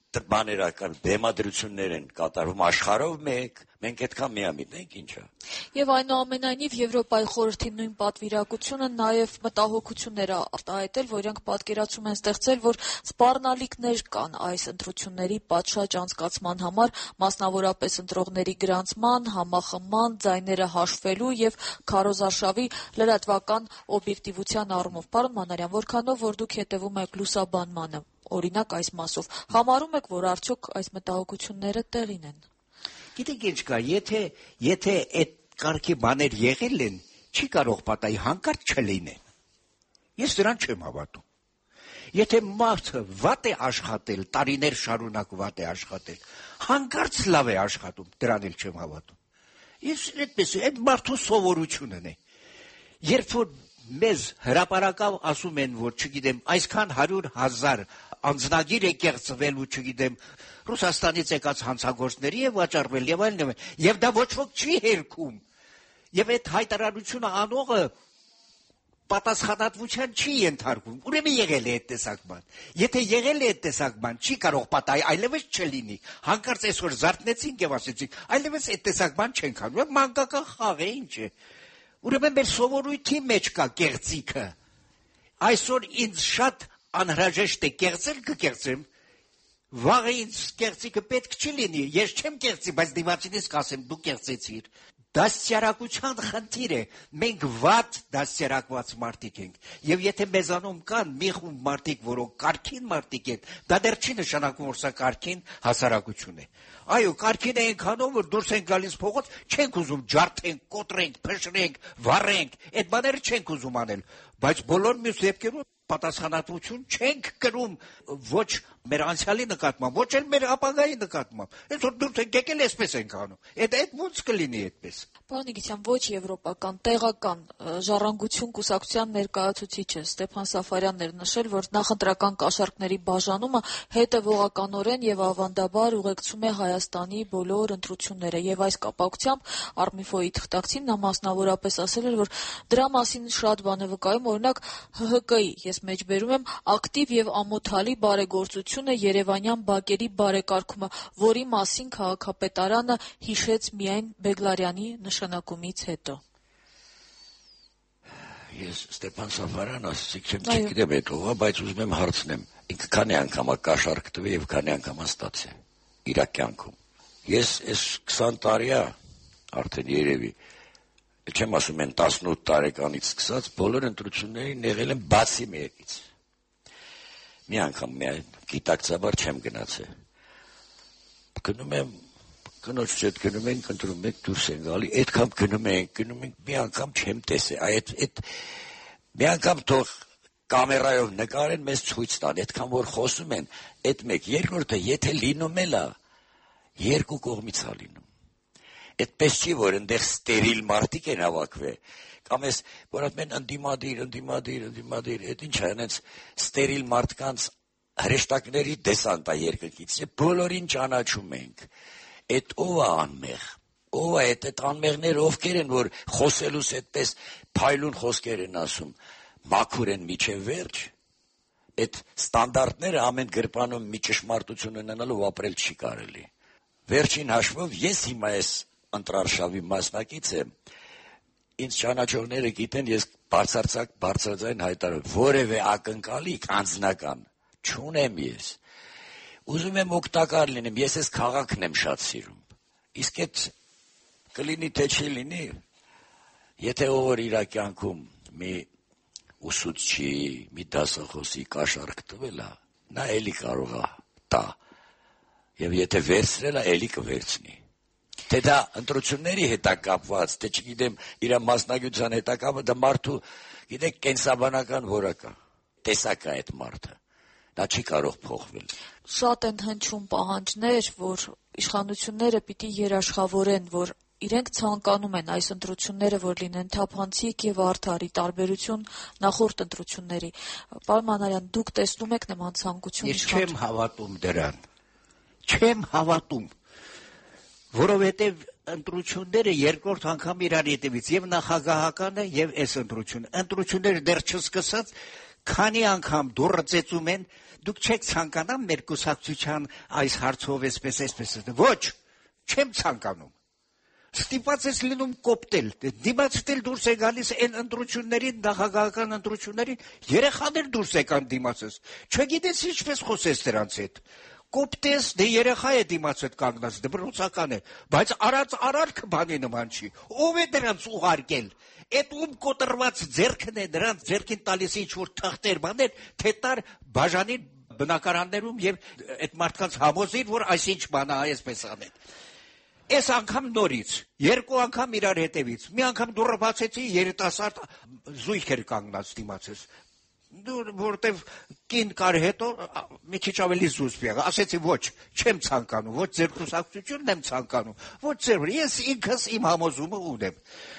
բաներական բեմադրություններ են կատարվում աշխարհով մենք այդքան միամիտ ենք ինչա։ Եվ այնուամենայնիվ Եվրոպայի խորհրդի նույն պատվիրակությունը նաև մտահոգություններ է արտահայտել, որ իրենք պատկերացում են ստեղծել, որ սպառնալիքներ կան այս ընտրությունների պատշաճ անցկացման համար, մասնավորապես ընտրողների գրանցման, համախմբման, ձայները հաշվելու եւ քարոզարշավի լրատվական օբյեկտիվության առումով։ Պարոն Մանարյան, որքանով որ դուք հետևում եք լուսաբանմանը, օրինակ այս մասով, համարում եք, որ արդյոք այս մտահոգությունները տեղին են։ Գիտեք ինչ կա, եթե այդ կարգի բաներ եղել են, չի կարող պատահի հանկարծ չլինեն։ Ես դրան չեմ հավատում։ Եթե մարդը վատ է աշխատել, տարիներ շարունակ վատ է աշխատել, հանկարծ լավ է աշխատում, դրան էլ չեմ հավատում։ Ես այդպես այդ մարդու սովորությունն է։ Երբ որ մեզ հրապարակավ ասում են, որ չգիտեմ, այսքան 100,000 անձնագիր է կեղծվել ու չգիտեմ, Ռուսաստանից եկած հանցագործների է վաճառվել եւ այլն, եւ դա ոչ ոք չի հերքում։ Եվ այդ հայտարարությունը անողը պատասխանատվության չի ենթարկվում։ Ուրեմն եղել է այդ տեսակ բան։ Եթե եղել է այդ տեսակ բան, չի կարող պատահի, այլևս չլինի։ Հանկարծ այսօր զարթնեցինք եւ ասեցինք, այլևս այդ տեսակ բան չենք անում։ Մանկական խաղ է, ինչ է։ Ուրեմն մեր սովորույթի մեջ կա կեղծիքը։ Այսօր ինձ շատ անհրաժեշտ է կեղծել, կկեղծեմ։ Վաղը ինձ կեղծիքը պետք չի լինի, ես չեմ կեղծի, բայց դիմացինից կասեմ, դու կեղծեցիր։ Դաստիարակության խնդիր է, մենք վատ դաստիարակված մարդիկ ենք, եւ եթե մեզանում կան մի խումբ մարդիկ, որոնք կարգին մարդիկ են, դա դեռ չի նշանակում, որ սա կարգին հասարակություն է։ Այո, կարգին է այնքանով, որ դուրս են գալիս փողոց, չենք ուզում ջարդենք, կոտրենք, փշրենք, վառենք, այդ բաները չենք ուզում անել, բայց բոլոր մյուս դեպքերում պատասխանատվություն չենք կրում ոչ մեր անցյալի նկատմամբ, ոչ էլ մեր ապագայի նկատմամբ։ Այսօր դուրս ենք եկել, այսպես ենք անում։ Այդ ո՞նց կլինի այդպես։ Պարոն Իգիթյան, ոչ եվրոպական, տեղական ժառանգություն կուսակցության ներկայացուցիչը Ստեփան Սաֆարյանն էր նշել, որ նախընտրական կաշառքների բաժանումը հետևողականորեն եւ ավանդաբար ուղեկցում է Հայաստանի բոլոր ընտրությունները եւ այս կապակցությամբ Արմիֆոյի թղթակցին նա մասնավորապես ասել էր, որ դրա մասին շատ բան է վկայում, օրինակ ՀՀԿ-ի, ես մեջբերում եմ, ակտիվ եւ ամոթալի բարեգործությունը Երևանյան բակերի բարեկարգումը, որի մասին քաղաքապետարանը հիշեց միայն Բեգլարյանի նշանակումից հետո։ Ես Ստեփան Սաֆարյան ասեցիք, չգիտեմ այդ ով է, բայց ուզում եմ հարցնեմ, ինքը քանի անգամ է կաշառք տվել եւ քանի անգամ է ստացել իր կյանքում։ Ես այս 20 տարի է արդեն երևի, չեմ ասում են 18 տարեկանից սկսած, բոլոր ընտրություններին եղել եմ բացի մեկից։ Մի անգամ գիտակցաբար չեմ գնացել։ Գնում եմ կնոջ հետ գնում ենք, ընտրում ենք, դուրս են գալի, այդքան գնում ենք, մի անգամ չեմ տեսել, այդ մի անգամ թող կամերայով նկարեն, մեզ ցույց տան, այդքան որ խոսում են, այդ մեկ, երկրորդը, եթե լինում էլ է, երկու կողմից է լինում։ Այդպես չի, որ այնտեղ ստերիլ մարդիկ են հավաքվել, կամ ես, որ ասում են ընդդիմադիր, այդ ինչ է, այնց ստերիլ մարդկանց հրեշտակների դեսանտ է երկրից, բոլորին ճանաչում ենք։ Այդ ով է անմեղ, ով է այդ անմեղները ովքեր են, որ խոսելուս այդպես փայլուն խոսքեր են ասում, մաքուր են միջև վերջ, այդ ստանդարտները ամեն գրպանում մի ճշմարտություն ունենալով ապրել չի կարելի։ Վերջին հաշվով ես հիմա այս ընտրարշավի մասնակից եմ, ինձ ճանաչողները գիտեն, ես բարձրաձայն հայտարարում, որևէ ակնկալիք անձնական չունեմ ես։ Ուզում եմ օգտակար լինեմ, ես այս քաղաքն եմ շատ սիրում, իսկ այդ կլինի թե չի լինի, եթե ով իր կյանքում մի ուսուցչի, մի դասախոսի կաշառք տվել է, նա էլի կարող է տա, եւ եթե վերցրել է, էլի կվերցնի, թե դա ընտրությունների հետ է կապված, թե չգիտեմ իր մասնագիտության հետ է կապված, դա մարդու, գիտեք, կենսաբանական որակ է, տեսակ է այդ մարդը, դա չի կարող փոխվել։ Շատ են հնչում պահանջներ, որ իշխանությունները պիտի երաշխավորեն, որ իրենք ցանկանում են այս ընտրությունները, որ լինեն թափանցիկ եւ արդար, ի տարբերություն նախորդ ընտրությունների։ Պարոն Մանարյան, դուք տեսնում եք նման ցանկություն? Ես չեմ հավատում դրան։ Չեմ հավատում, որովհետեւ ընտրությունները երկրորդ անգամ իրար հետևից եւ նախագահականը եւ այս ընտրությունները դեռ չսկսած քանի անգամ դուրը ծեծում են, դուք չեք ցանկանա մեր կուսակցության այս հարցով այսպես, ոչ, չեմ ցանկանում։ ստիպված ես լինում կոպտել, դիմացել դուրս է գալիս այն ընտրություններին, նախագահական ընտրություններին, երեխաներ դուրս եկան դիմացես, չգիտես ինչպես խոսես դրանց հետ, կոպտես, դե երեխա է դիմացդ կանգնած, դպրոցական է, բայց արարքը բանի նման չի, ով է դրանց ուղարկել, այդ ում կոտրված ձերքն է նրանց ձերքին տալիս ինչ-որ թղթեր բաներ, թե տար բաժանի բնակարաններում և այդ մարդկանց համոզիր, որ այսինչ բանա այսպես անեն։ Այս անգամ նորից, երկու անգամ իրար հետևից, մի անգամ դուռը բացեցի, երիտասարդ զույգ էր կանգնած դիմացես, որտև կին կար հետո մի քիչ ավելի զուսպ եղա, ասեցի ոչ, չեմ ցանկանում, ոչ ձեր կուսակցությունն եմ ցանկանում, ոչ ձեր, ես ինքս իմ համոզումը ունեմ։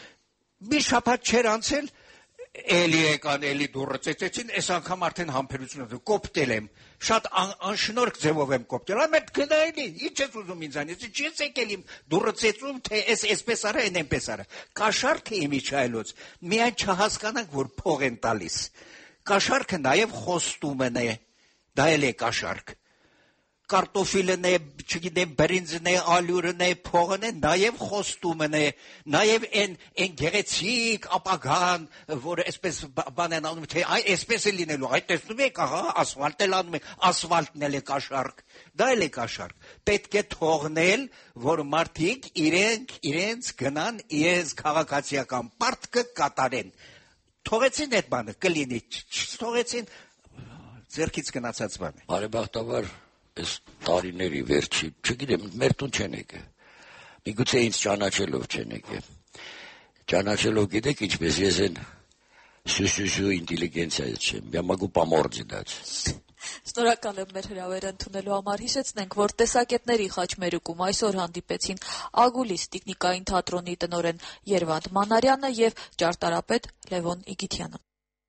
Մի շաբաթ չէր անցել, էլի եկան, էլի դուռը ծեծեցին, այս անգամ արդեն համբերությունը կոպտել եմ, շատ անշնորհք ձևով եմ կոպտել, ամենտ գնայելի, ինչ ես ուզում ինձանից, չես եկել իմ դուռը ծեծում, թե այսպես արա, այն այնպես արա, կաշառքը իմ իջայլոց, միայն չհասկանանք, որ փող են տալիս, կաշառքը նաև խոստումն է, դա էլ է կաշառք, կարտոֆիլն է, չգիտեմ, բրինձն է, ալյուրն է, փողն է, նաև խոստումն է, նաև այն գեղեցիկ ապագան, որ այսպես բան են անում, թե այսպես է լինելու, այդ տեսնում եք, ահա, ասֆալտ էլ անում եք, ասֆալտն էլ է կաշառք, դա էլ է կաշառք, պետք է թողնել, որ մարդիկ իրենց գնան, իրենց քաղաքացիական պարտքը կատարեն, թողեցին այդ բանը, կլինի, չթողեցին, ձեռքից գնացած բան է։ Բարեբախտաբար այս տարիների վերջի, չգիտեմ, մեր տուն չեն եկել, միգուցե ինձ ճանաչելով չեն եկել, ճանաչելով գիտեք ինչպես ես են սուսուսու ինտելիգենցիայից չեմ, բյամագու պամորդի դաց։ Շնորհակալ եմ մեր հրավերը ընդունելու համար, հիշեցնենք, որ տեսակետների խաչմերուկում այսօր հանդիպեցին Ագուլիս տիկնիկային թատրոնի տնօրեն Երվանդ Մանարյանը և ճարտարապետ Լևոն Իգիթյանը։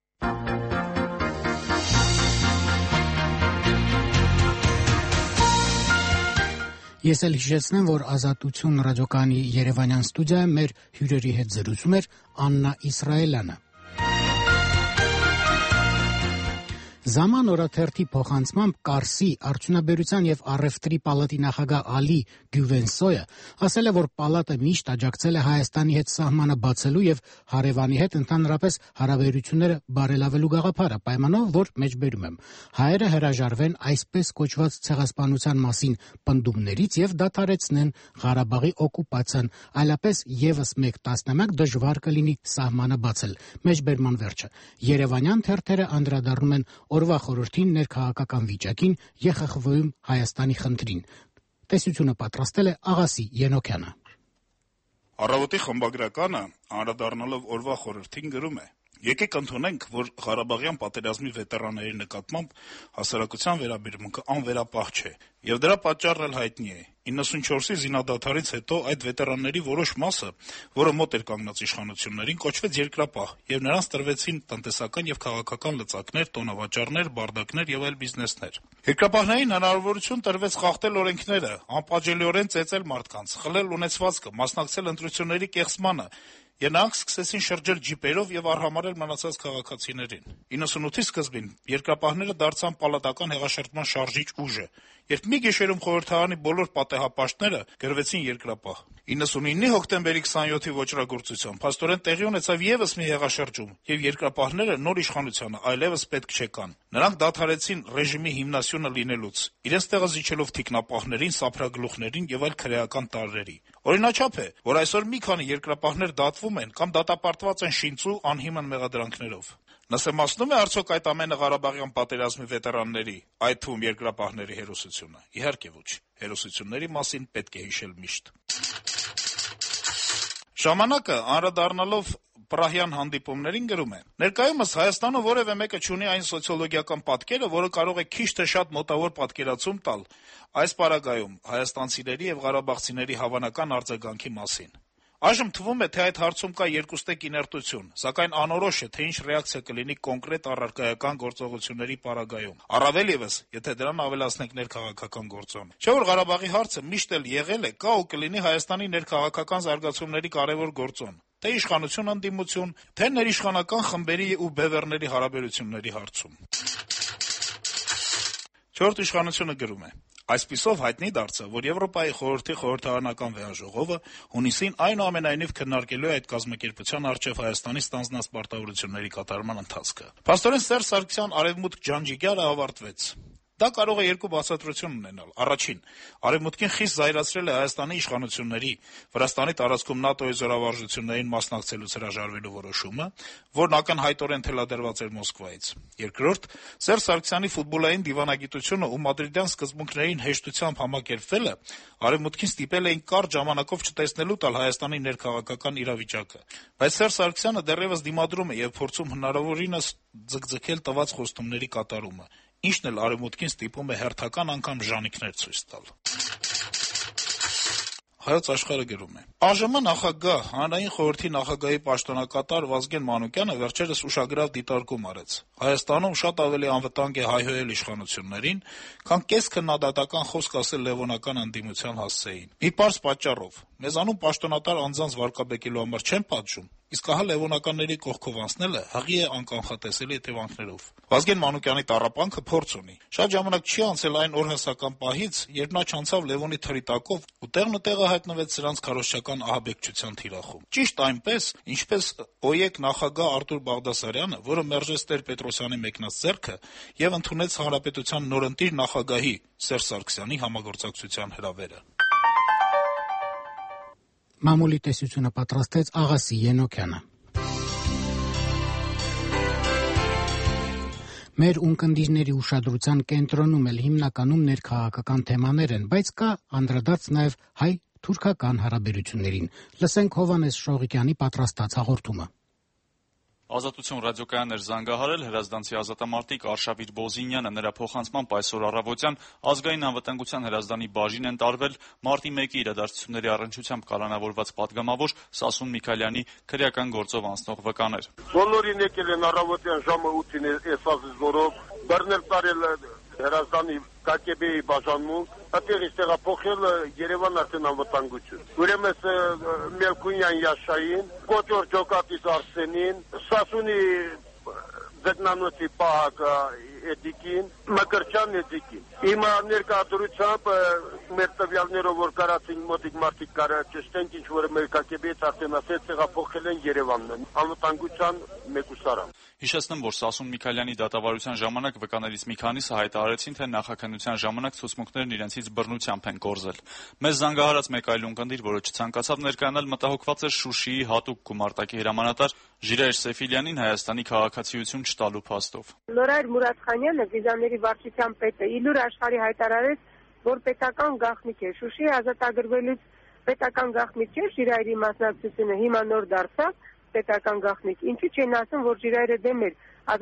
Ես էլ հիշեցնեմ, որ Ազատություն ռադիոկայանի երևանյան ստուդիայում մեր հյուրերի հետ զրուցում էր Աննա Իսրայելյանը։ Zaman օրաթերթի փոխանցմամբ Կարսի արդյունաբերության եւ առևտրի պալատի նախագահ Ալի Գյուվենսոյը ասել է, որ պալատը միշտ աջակցել է Հայաստանի հետ սահմանը բացելու եւ հարևանի հետ ընդհանրապես հարաբերությունները բարելավելու գաղափարը, պայմանով, որ մեջբերում եմ, հայերը հրաժարվեն այսպես կոչված ցեղասպանության մասին պնդումներից եւ դադարեցնեն Ղարաբաղի օկուպացիան, այլապես եւս մեկ տասնամյակ դժվար կլինի սահմանը բացել։ Մեջբերման վերջը։ Երևանյան թերթերը անդրադառնում են օրվա խորհրդին ներքաղաքական վիճակին ԵԽԽՎ-ում Հայաստանի խնդրին։ Տեսությունը պատրաստել է Աղասի Ենոքյանը։ Առավոտի խմբագրականը անդրադառնալով օրվա խորհրդին գրում է. Եկեք ընդունենք, որ Ղարաբաղյան պատերազմի վետերանների նկատմամբ հասարակության վերաբերմունքը անվերապահ չէ, եւ դրա պատճառն էլ հայտնի է։ 94-ի զինադադարից հետո այդ վետերանների որոշ մասը, որը մոտ էր կանգնած իշխանություններին, կոչվեց երկրապահ, եւ նրանց տրվեցին տնտեսական եւ քաղաքական լծակներ, տոնավաճառներ, բարդակներ եւ այլ բիզնեսներ։ Երկրապահներին հնարավորություն տրվեց խախտել օրենքները, անպատժելիորեն ծեծել մարդկանց, խլել ունեցվածքը, մասնակցել ընտրությունների կեղծմանը, եւ նրանք սկսեցին շրջել ջիպերով եւ արհամարհել մնացած քաղաքացիներին։ 98-ի սկզբին երկրապահները դարձան պալատական հեղաշրջման շարժիչ ուժը, երբ մի գիշերում խորհրդարանի բոլոր պատեհապաշտները գրվեցին երկրապահ։ 99-ի հոկտեմբերի 27-ի ոճրագործությամբ փաստորեն տեղի ունեցավ եւս մի հեղաշրջում, եւ երկրապահները նոր իշխանությանը այլեւս պետք չեկան։ Նրանք դադարեցին ռեժիմի հիմնասյունը լինելուց, իրենց տեղը զիջելով թիկնապահներին, սափրագլուխներին եւ այլ քրեական տարրերի։ Օրինաչափ է, որ այսօր մի քանի երկրապահներ դատվում են կամ դատապարտված են շինծու անհիմն մեղադրանքներով։ Նսեմացնում է արդյոք այդ ամենը Ղարաբաղյան պատերազմի վետերանների, այդ թվում երկրապահների հերոսությունը։ Իհարկե ոչ։ Հերոսությունների մասին պետք է հիշել միշտ։ Ժամանակը անդրադառնալով Պրահյան հանդիպումներին գրում է. Ներկայումս Հայաստանը որևէ մեկը չունի այն սոցիոլոգիական պատկերը, որը կարող է քիչ թե շատ մոտավոր պատկերացում տալ այս պարագայում հայաստանցիների եւ ղարաբաղցիների հավանական արձագանքի մասին։ Այժմ թվում է, թե այդ հարցում կա երկուստեք իներտություն, սակայն անորոշ է, թե ինչ ռեակցիա կլինի կոնկրետ առարկայական գործողությունների պարագայում։ Առավել ևս, եթե դրան ավելացնենք ներքաղաքական գործոն։ Չէ՞ որ Ղարաբաղի հարցը միշտ էլ եղել է, կա ու կլինի Հայաստանի ներքաղաքական զարգացումների կարևոր գործոն, թե իշխանություն ընդդիմություն, թե ներիշխանական խմբերի ու բևեռների հարաբերությունների հարցում։ Չորրորդ իշխանությունը գրում է. Այսպիսով հայտնի դարձավ, որ Եվրոպայի խորհրդի խորհրդարանական վեաժողովը հունիսին այնուամենայնիվ քննարկելու է այդ կազմակերպության առջև Հայաստանի ստանձնած պարտավորությունների կատարման ընթացքը։ Փաստորեն Սերժ Սարգսյան արևմուտք ջանջիկյարը ավարտվեց։ Դա կարող է երկու բացատրություն ունենալ։ Առաջին, Արևմուտքին խիստ զայրացրել է Հայաստանի իշխանությունների Վրաստանի տարածքում ՆԱՏՕ-ի զորավարժություններին մասնակցելուց հրաժարվելու որոշումը, որն ակնհայտորեն թելադրված էր Մոսկվայից։ Երկրորդ, Սերժ Սարգսյանի ֆուտբոլային դիվանագիտությունը ու մադրիդյան սկզբունքներին հեշտությամբ համակերպվելը Արևմուտքին ստիպել էին կարճ ժամանակով չտեսնելու տալ Հայաստանի ներքաղաքական իրավիճակը։ Բայց Սերժ Սարգսյանը դեռևս դիմադրում է եւ փորձում հնարավորինս ձգձգել տված խոստումների կատարումը, ինչն էլ Արևմուտքին ստիպում է հերթական անգամ ժանիքներ ցույց տալ։ Հայոց աշխարհը գրում է. ԱԺՄ նախագահ, Հանրային խորհրդի նախագահի պաշտոնակատար Վազգեն Մանուկյանը վերջերս ուշագրավ դիտարկում արեց. Հայաստանում շատ ավելի անվտանգ է հայհոյել իշխանություններին, քան կես քննադատական խոսք ասել լևոնական ընդդիմության հասցեին։ Մի պարզ պատճառով. մեզանում պաշտոնատար անձանց վարկաբեկելու համար չեն պատժում, իսկ ահա լևոնականների կողքով անցնելը հղի է անկանխատեսելի հետևանքներով։ Վազգեն Մանուկյանի տառապանքը փորձ ունի։ Շատ ժամանակ չի անցել այն օրհասական պահից, երբ նա չանցավ Լևոնի թրիտակով ու տեղը հայտնվեց սրանց քարոզչական ահաբեկչության թիրախում։ Ճիշտ այնպես, ինչպես ՕԵԿ նախագահ Արտուր Բաղդասարյանը, որը մերժեց Տեր-Պետրոսյանի մեկնած ձեռքը եւ ընդունեց Հանրապետության նորընտիր նախագահի Սերժ Սարգսյանի համագործակցության հրավերը։ Մամուլի տեսությունը պատրաստեց Աղասի Ենոքյանը։ Մեր ունկնդիրների ուշադրության կենտրոնում էլ հիմնականում ներքաղաքական թեմաներ են, բայց կա անդրադարձ նաև հայ-թուրքական հարաբերություններին։ Լսենք Հովհաննես Շողիկյանի պատրաստած հաղորդումը։ Ազատություն ռադիոկայանն էր զանգահարել հրազդանցի ազատամարտիկ Արշավիր Բոզինյանը, նրա փոխանցմամբ այսօր առավոտյան ազգային անվտանգության հրազդանի բաժին են տարվել մարտի 1-ի իրադարձությունների առնչությամբ կալանավորված падգամավոր Սասուն Միքայելյանի քրեական գործով անցնող վկաներ։ Բոլորին եկել են առավոտյան ժամը 8-ին էսազի զորով, բռնել տարել հրազդանի ԿԿԲ-ի բաժանմունք, այդտեղից տեղափոխել Երևան արդեն անվտանգություն։ Ուրեմն Մելքունյան Յաշային, Կոճոր Ջոկատիս Արսենին, Սասունի ձգնանոցի Պահակը Էդիկին, Մկրտչյան Էդիկին։ Հիմա ներկայացությամբ մեր տվյալներով որ կարացին մոտիկ մարդիկ կարա ճշտենք, ինչ որ մեր ԿԿԲ-ից արդեն ասել տեղափոխել են Երևան, անվտանգության մեկուսարան։ Հիշեցնեմ, որ Սասուն Միքայելյանի դատավարության ժամանակ վկաներից մի քանիսը հայտարարեցին, թե նախաքննության ժամանակ ցուցմունքներն իրենցից բռնությամբ են կորզել։ Մեզ զանգահարած մեկ այլ ունկնդիր, որը չցանկացավ ներկայանալ, մտահոգված էր Շուշիի հատուկ գումարտակի հրամանատար Ժիրայր Սեֆիլյանին Հայաստանի քաղաքացիություն չտալու փաստով։ Նորայր Մուրադխանյանը, վիզաների վարչության պետը, իլուր աշխարհի հայտարարեց, որ պետական գաղտնիք է։ Շուշիի ազատագրվելուց պետական գաղտնիք չէ, Ժիրայրի մասնակցությունը հիմա նոր դարձավ պետական գաղտնիք։ Ինչու չեն ասում, որ Ժիրայրը դեմ է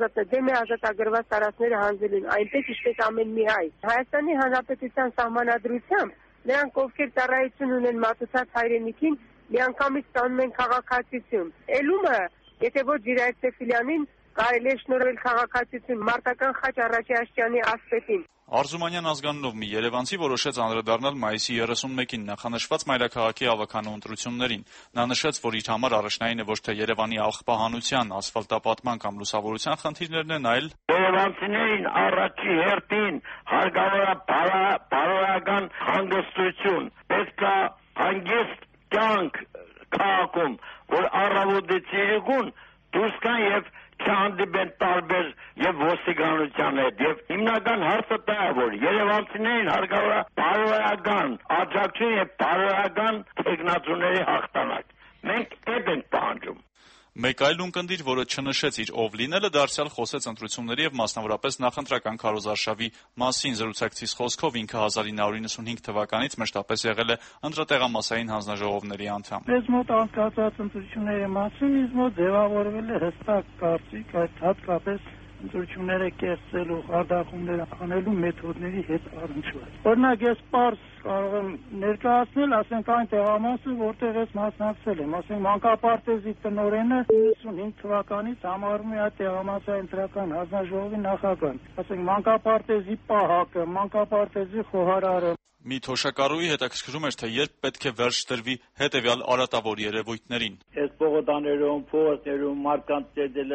ազատագրված տարածքները հանձնելուն, այնպես ինչպես ամեն մի հայ։ Հայաստանի Հանրապետության սահմանադրությամբ նրանք, ովքեր ծառայություն ունեն մատուցած հայրենիքին, միանգամից ստանում են քաղաքացիություն։ Էլումը, եթե ոչ Ժիրայր Սեֆիլյանին, կարելի է շնորհել քաղաքացիություն մարտական խաչ առաջի Աշճյանի ասպետին։ Արզումանյան ազգանունով մի երևանցի որոշեց անդրադառնալ մայիսի 31-ին նախանշված մայրաքաղաքի ավականու ընտրություններին։ Նա նշեց, որ իր համար առաջնային է ոչ թե Երևանի աղբահանության, ասֆալտապատման կամ լուսավորության խնդիրներն են, այլ երևանցիներին առաջի հերթին հարկավոր է բարոյական հանգստություն, պետք է հանգիստ կյանք քաղաքում, որ առավոտից իրիկուն դուրս գան եւ չհանդիպեն տարբեր եւ ոստիկանության հետ եւ հիմնական հարցը դա է, որ երևանցիներին հարկավոր է բարոյական աջակցություն եւ բարոյական տեխնացուների հաղթանակ։ Մենք այդ ենք պահանջում։ Մեկ այլ ունկնդիր, որը չնշեց իր ով լինելը, դարձյալ խոսեց ընտրությունների եւ մասնավորապես նախընտրական քարոզարշավի մասին։ Զրուցակցից խոսքով ինքը 1995 թվականից մշտապես եղել է ընտրատեղամասային հանձնաժողովների անդամ։ Մեզ մոտ անցկացած ընտրությունների մասին ինձ մոտ ձևավորվել է հստակ կարծիք, այդ հատկապես ընտրությունները կեղծելու, խարդախումներ անելու մեթոդների հետ առնչված։ Օրինակ ես պարզ կարող եմ ներկայացնել, ասենք այն տեղամասը, որտեղ ես մասնակցել եմ, ասենք մանկապարտեզի տնօրենը 95 թվականից համարվում է այդ տեղամասային ընտրական հանձնաժողովի նախագահ, ասենք մանկապարտեզի պահակը, մանկապարտեզի խոհարարը։ Մի թոշակառուի հետաքրքրում էր, թե երբ պետք է վերջ տրվի հետևյալ արատավոր երևույթներին։ Այս պողոտաներում, փողոցներում մարդկանց ծեծելը,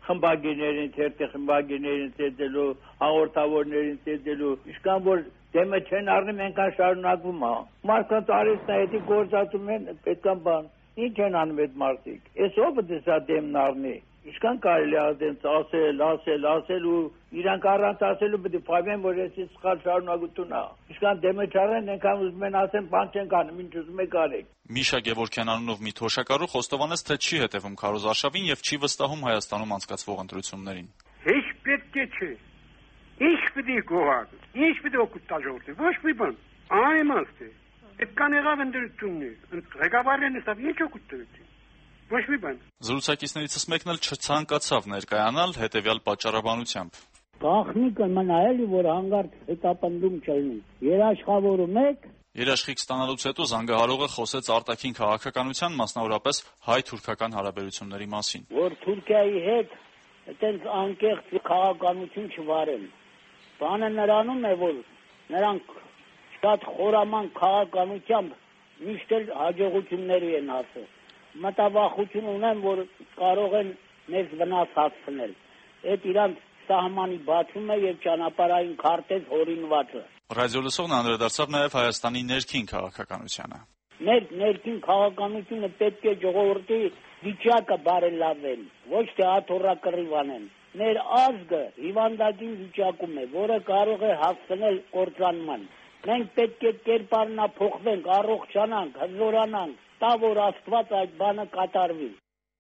խմբագիրներին, թերթի խմբագիրներին ծեծելու, հաղորդավորներին ծեծելու, իշքան որ դեմը չեն առնի, մենք շարունակվում է։ Մարդկանց արեցն է, հետի գործածում են, պետքան բան։ Ինչ են անում այդ մարդիկ։ Այս ով դեսա դեմն առնի։ Իշքան կարելի է դենց ասել ու իրանք առանց ասելու պետք է փայվեն, որ էսի սխալ շարունակություն է։ Իշքան դեմը չառեն, այնքան ուզում են ասեն, բան չեն կանում, ինչ ուզում եք արեք։ Միշա Գևորգյան անունով մի թոշակառու խոստովանեց, թե չի հետևում քարոզարշավին եւ չի վստահում Հայաստանում անցկացվող ընտրություններին։ Ինչ պետք է չէ։ Ինչ պետք է գոհար։ Ինչ պետք է օգուտ ժողովրդին։ Ոչ մի բան։ Անիմաստ է։ Պետք է եղավ ընտրություններ։ Ղեկավարներն ստավ ինչ օգուտ տվեցին։ Ոչ մի բան։ Զրուցակիցներիցս մեկն էլ չցանկացավ ներկայանալ հետեւյալ պատճառաբանությամբ։ Գաղտնիքը մնայել որ հանգարտ հետապնդում չլինի։ Երաշխավորում եք։ Երաշխիք ստանալուց հետո զանգահարողը խոսեց արտաքին քաղաքականության, մասնավորապես հայ-թուրքական հարաբերությունների մասին։ Որ Թուրքիայի հետ այդպես անկեղծ քաղաքականություն չվարեն։ Բանը նրանում է, որ նրանք շատ խորաման քաղաքականությամբ միշտ էլ հաջողությունների են հասել։ Մտավախություն ունեմ, որ կարող են մեզ վնաս հասցնել։ Այդ իրանց սահմանի բացումը եւ ճանապարհային քարտեզ հորինվածը։ Ռադիո լսողն անդրադարձավ նաեւ Հայաստանի ներքին քաղաքականությանը։ Ներքին քաղաքականությունը պետք է ժողովրդի վիճակը բարելավեն, ոչ թե աթոռակռիվ անեն։ Մեր ազգը հիվանդագին վիճակում է, որը կարող է հասցնել կործանման։ Մենք պետք է կերպարանափոխվենք, առողջանանք, հզորանանք, տա որ Աստված այդ բանը կատարվի։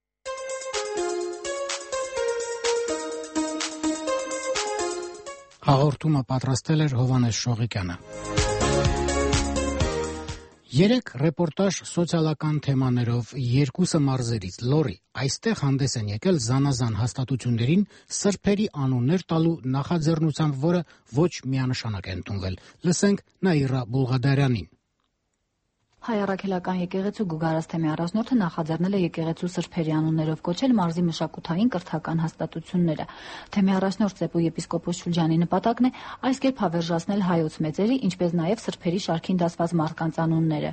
Հաղորդումը պատրաստել էր Հովհաննես Շողիկյանը։ Երեք ռեպորտաժ սոցիալական թեմաներով, երկուսը մարզերից, Լորի, այստեղ հանդես են եկել զանազան հաստատություններին սրբերի անուններ տալու նախաձեռնությամբ, որը ոչ միանշանակ է ընդունվել։ Լսենք Նաիրա Բուլղադարյանին։ Հայ առաքելական եկեղեցու Գուգարաց թեմի առաջնորդը նախաձեռնել է եկեղեցու սրբերի անուններով կոչել մարզի մշակութային կրթական հաստատությունները։ Թեմի առաջնորդ Սեպու եպիսկոպոս Շուլջանի նպատակն է այս կերպ հավերժացնել հայոց մեծերի, ինչպես նաև սրբերի շարքին դասված մարդկանց անունները։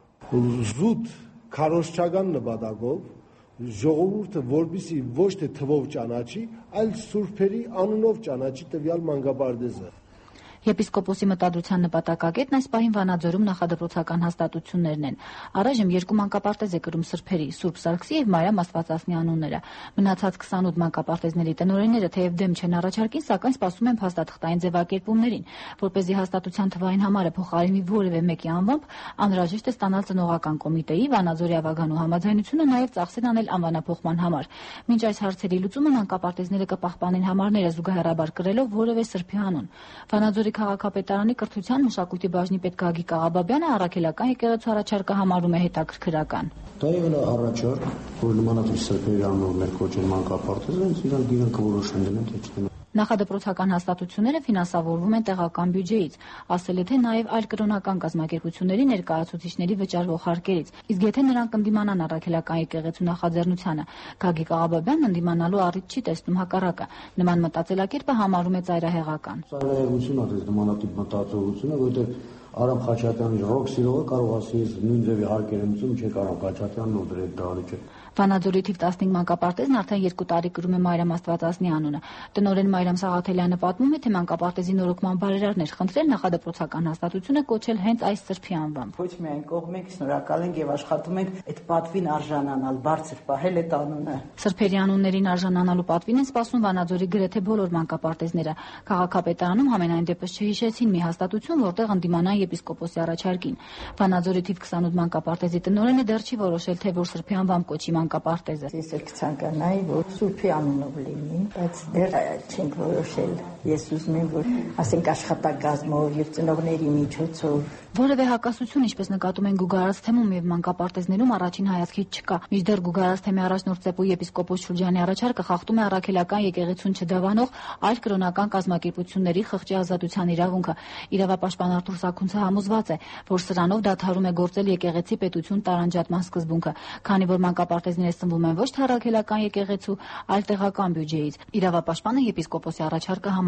Զուտ քարոզչական նպատակով ժողովուրդը որպեսզի ոչ թե թվով ճանաչի, այլ սուրբերի անունով ճանաչի տվյալ մանկապարտեզը։ Եպիսկոպոսի մտադրության նպատակակետն այս պահին Վանաձորում նախադպրոցական հաստատություններն են։ Առայժմ 2 մանկապարտեզ է կրում սրբերի՝ Սուրբ Սարգսի եւ Մարիամ Աստվածածնի անունները։ Մնացած 28 մանկապարտեզների տնօրենները թեև դեմ չեն առաջարկին, սակայն սպասում են փաստաթղթային ձևակերպումներին, որպեսզի հաստատության թվային համարը փոխարինվի որևէ մեկի անվամբ, անհրաժեշտ է ստանալ ծնողական կոմիտեի, Վանաձորի ավագանու համաձայնությունը, նաեւ ծախսեր անել անվանափոխման համար։ Մինչ այս հարցերի լուծումը մանկապարտեզները կպահպանեն համարները զուգահեռաբար կրելով որևէ սրբի անուն։ Վանաձորի քաղաքապետարանի կրթության մշակույթի բաժնի պետ Գագիկ Աղաբաբյանը առաքելական եկեղեցու առաջարկը համարում է հետաքրքրական։ Դա եղել է առաջարկ, որ նմանատիպ սրբերի անուններ կոչեն մանկապարտեզը, իրանք որոշեն դնել թե չդնեն։ Նախադպրոցական հաստատությունները ֆինանսավորվում են տեղական բյուջեից, ասել է թե նաև այլ կրոնական կազմակերպությունների ներկայացուցիչների վճարվող հարկերից, իսկ եթե նրանք ընդդիմանան առաքելական եկեղեցու նախաձեռնությանը, Գագիկ Աղաբաբյանն ընդդիմանալու առիթ չի տեսնում, հակառակը, նման մտածելակերպը համարում է ծայրահեղական։ Ծայրահեղություն է նմանատիպ մտածողությունը, որովհետև Արամ Խաչատյանի ռոք սիրողը կարող ասի նույն ձևի հարկեր եմ ուզում, չէ կարող Խաչատյանն ու դրեք դարի չէ։ Վանաձորի թիվ 15 մանկապարտեզն արդեն 2 տարի կրում է Մարիամ Աստվածածնի անունը։ Տնօրեն Մարիամ Սաղաթելյանը պատմում է, թե մանկապարտեզի նորոգման բարերարներ խնդրել նախադպրոցական հաստատությունը կոչել հենց այս սրբի անվամբ։ Ոչ միայն կողմենք, շնորհակալ ենք եւ աշխատում ենք այդ պատվին արժանանալ, բարձր պահել այդ անունը։ Սրբերի անուններին արժանանալու պատվին են սպասում Վանաձորի գրեթե բոլոր մանկապարտեզները։ Քաղաքապետարանում համենայն դեպս չհիշեցին մի հաստատություն, որտեղ ընդդիմանան եպիսկոպոսի առաջարկին։ Վանաձորի թիվ 28 մանկապարտեզի տնօրենը դեռ չի որոշել, թե որ սրբի անվամբ կոչի մանկապարտեզը։ Ես կցանկանայի, որ սուրբի անունով լինի, բայց դեռ չենք որոշել։ Ես ուզում եմ, որ ասենք աշխատակազմով եւ ծնողների միջոցով որևէ հակասություն, ինչպես նկատում են Գուգարաց թեմում եւ մանկապարտեզներում, առաջին հայացքից չկա։ Մինչդեռ Գուգարաց թեմի առաջնորդ Սեպու եպիսկոպոս Շուլջանի առաջարկը խախտում է առաքելական եկեղեցուն չդավանող այլ կրոնական կազմակերպությունների խղճի ազատության իրավունքը։ Իրավապաշտպան Արթուր Սաքունցը համոզված է, որ սրանով դադարում է գործել եկեղեցի պետություն տարանջատման սկզբունքը, քանի որ մանկապարտեզները սնվում են ոչ թե առաքելական եկեղեցու, այլ տեղական բյուջեից։ Իրավապաշտպանը եպիսկոպոսի առաջարկը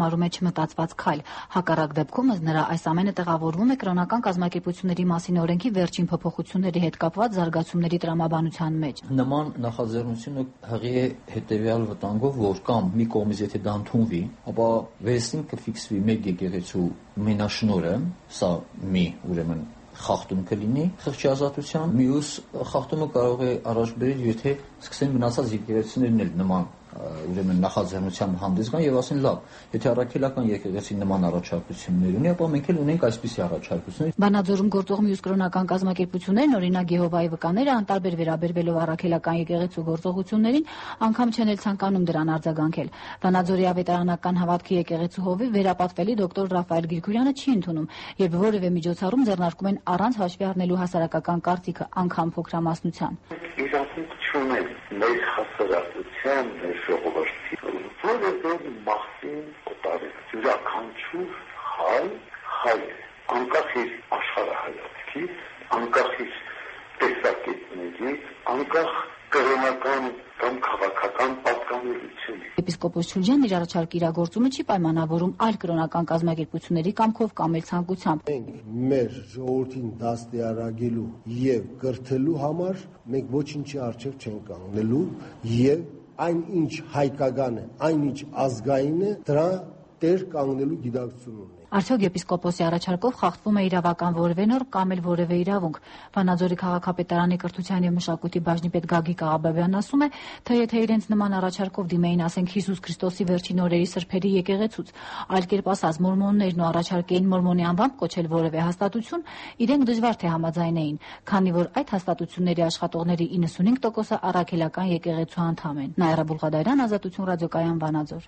համարում է չմտածված քայլ։ Հակառակ դեպքում նրա այս ամենը տեղավորվում է կրոնական կազմակերպությունների մասին օրենքի վերջին փոփոխությունների հետ կապված զարգացումների տրամաբանության մեջ։ Նման նախաձեռնությունը հղի է հետևյալ վտանգով, որ կամ մի կողմից եթե դա ընդունվի, ապա վերստին կֆիքսվի մեկ եկեղեցու մենաշնորհը, սա մի ուրեմն խախտում կլինի խղճի ազատության, մյուս խախտումը կարող է առաջ բերել, եթե սկսեն մնացած եկեղեցիներն էլ նման ուրեմն նախաձեռնությամբ հանդես գան եւ ասեն լավ, եթե առաքելական եկեղեցին նման առաջարկություններ ունի, ապա մենք էլ ունենք այսպիսի առաջարկություններ։ Վանաձորում գործող մյուս կրոնական կազմակերպություններն, օրինակ Եհովայի վկաները, անտարբեր վերաբերվելով առաքելական եկեղեցու գործողություններին, անգամ չեն էլ ցանկանում դրան արձագանքել։ Վանաձորի ավետարանական հավատքի եկեղեցու հովիվ վերապատվելի դոկտոր Ռաֆայել Գրիգորյանը չի ընդունում, երբ որևէ միջոցառում ձեռնարկում են առանց հաշվի առնելու հասարակական կարծիքը, անգամ փոքրամասնության։ Իրավունք չունեն մեր հասարակության, մեր ժողովրդի, որևէ մասին կտարել։ Յուրաքանչյուր հայ է, անկախ իր աշխարհայացքից, անկախ իր տեսակետներից, անկախ կրոնական կամ քաղաքական պատկանելությունից։ Եպիսկոպոս Չուլջյանն իր առաջարկի իրագործումը չի պայմանավորում այլ կրոնական կազմակերպությունների կամքով կամ էլ ցանկությամբ։ Մենք մեր ժողովրդին դաստիարակելու եւ կրթելու համար մենք ոչինչի առջև չենք կանգնելու եւ այն ինչ հայկական է, այն ինչ ազգային է, դրա տեր կանգնելու գիտակցություն ունենք։ Արդյոք եպիսկոպոսի առաջարկով խախտվում է իրավական որևէ նորմ կամ էլ որևէ իրավունք։ Վանաձորի քաղաքապետարանի կրթության եւ մշակույթի բաժնի պետ Գագիկ Աղաբաբյանն ասում է, թե եթե իրենց նման առաջարկով դիմեին, ասենք, Հիսուս Քրիստոսի վերջին օրերի սրբերի եկեղեցուց, այլ կերպ ասած մորմոններն ու առաջարկեին մորմոնի անվամբ կոչել որևէ հաստատություն, իրենք դժվար թե համաձայնեին, քանի որ այդ հաստատությունների աշխատողների 95%-ը առաքելական եկեղեցու անդամ են։ Նաիրա Բուլղադարյան, Ազատություն ռադիոկայան, Վանաձոր։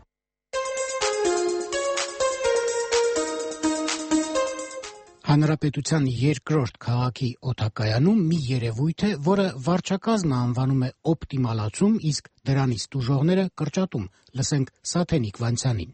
Հանրապետության երկրորդ քաղաքի օդակայանում մի երևույթ է, որը վարչակազմը անվանում է օպտիմալացում, իսկ դրանից տուժողները կրճատում։ Լսենք Սաթենիկ Վանցյանին։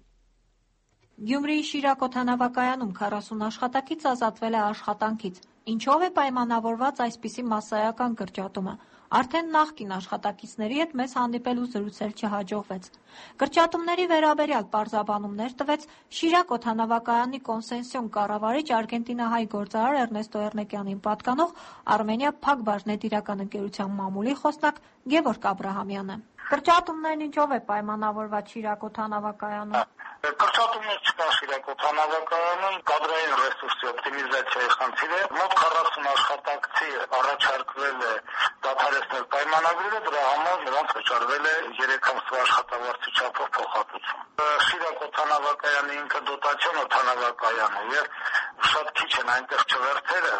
Գյումրիի Շիրակ օդանավակայանում 40 աշխատակից ազատվել է աշխատանքից։ Ինչով է պայմանավորված այսպիսի մասսայական կրճատումը։ Արդեն նախկին աշխատակիցների հետ մեզ հանդիպել ու զրուցել չհաջողվեց։ Կրճատումների վերաբերյալ պարզաբանումներ տվեց Շիրակ օդանավակայանի կոնսեսիոն կառավարիչ արգենտինահայ գործարար Էրնեստո Էրնեկյանին պատկանող Արմենիա Փակ-բաժնետիրական ընկերության մամուլի խոսնակ Գևորգ Աբրահամյանը։ Կրճատումներն ինչով է պայմանավորված Շիրակ օդանավակայանում։ Կրճատումներ չկան Շիրակ օդանավակայանում, կադրային ռեսուրսի օպտիմիզացիայի խնդիր է։ Մոտ 40 աշխատակցի առաջարկվել է դադարեցնել պայմանագրերը, դրա համար նրանց վճարվել է 3 ամսվա աշխատավարձի չափով փոխհատուցում։ Շիրակ օդանավակայանը ինքը դոտացիոն օդանավակայան է եւ շատ քիչ են այնտեղ չվերթերը,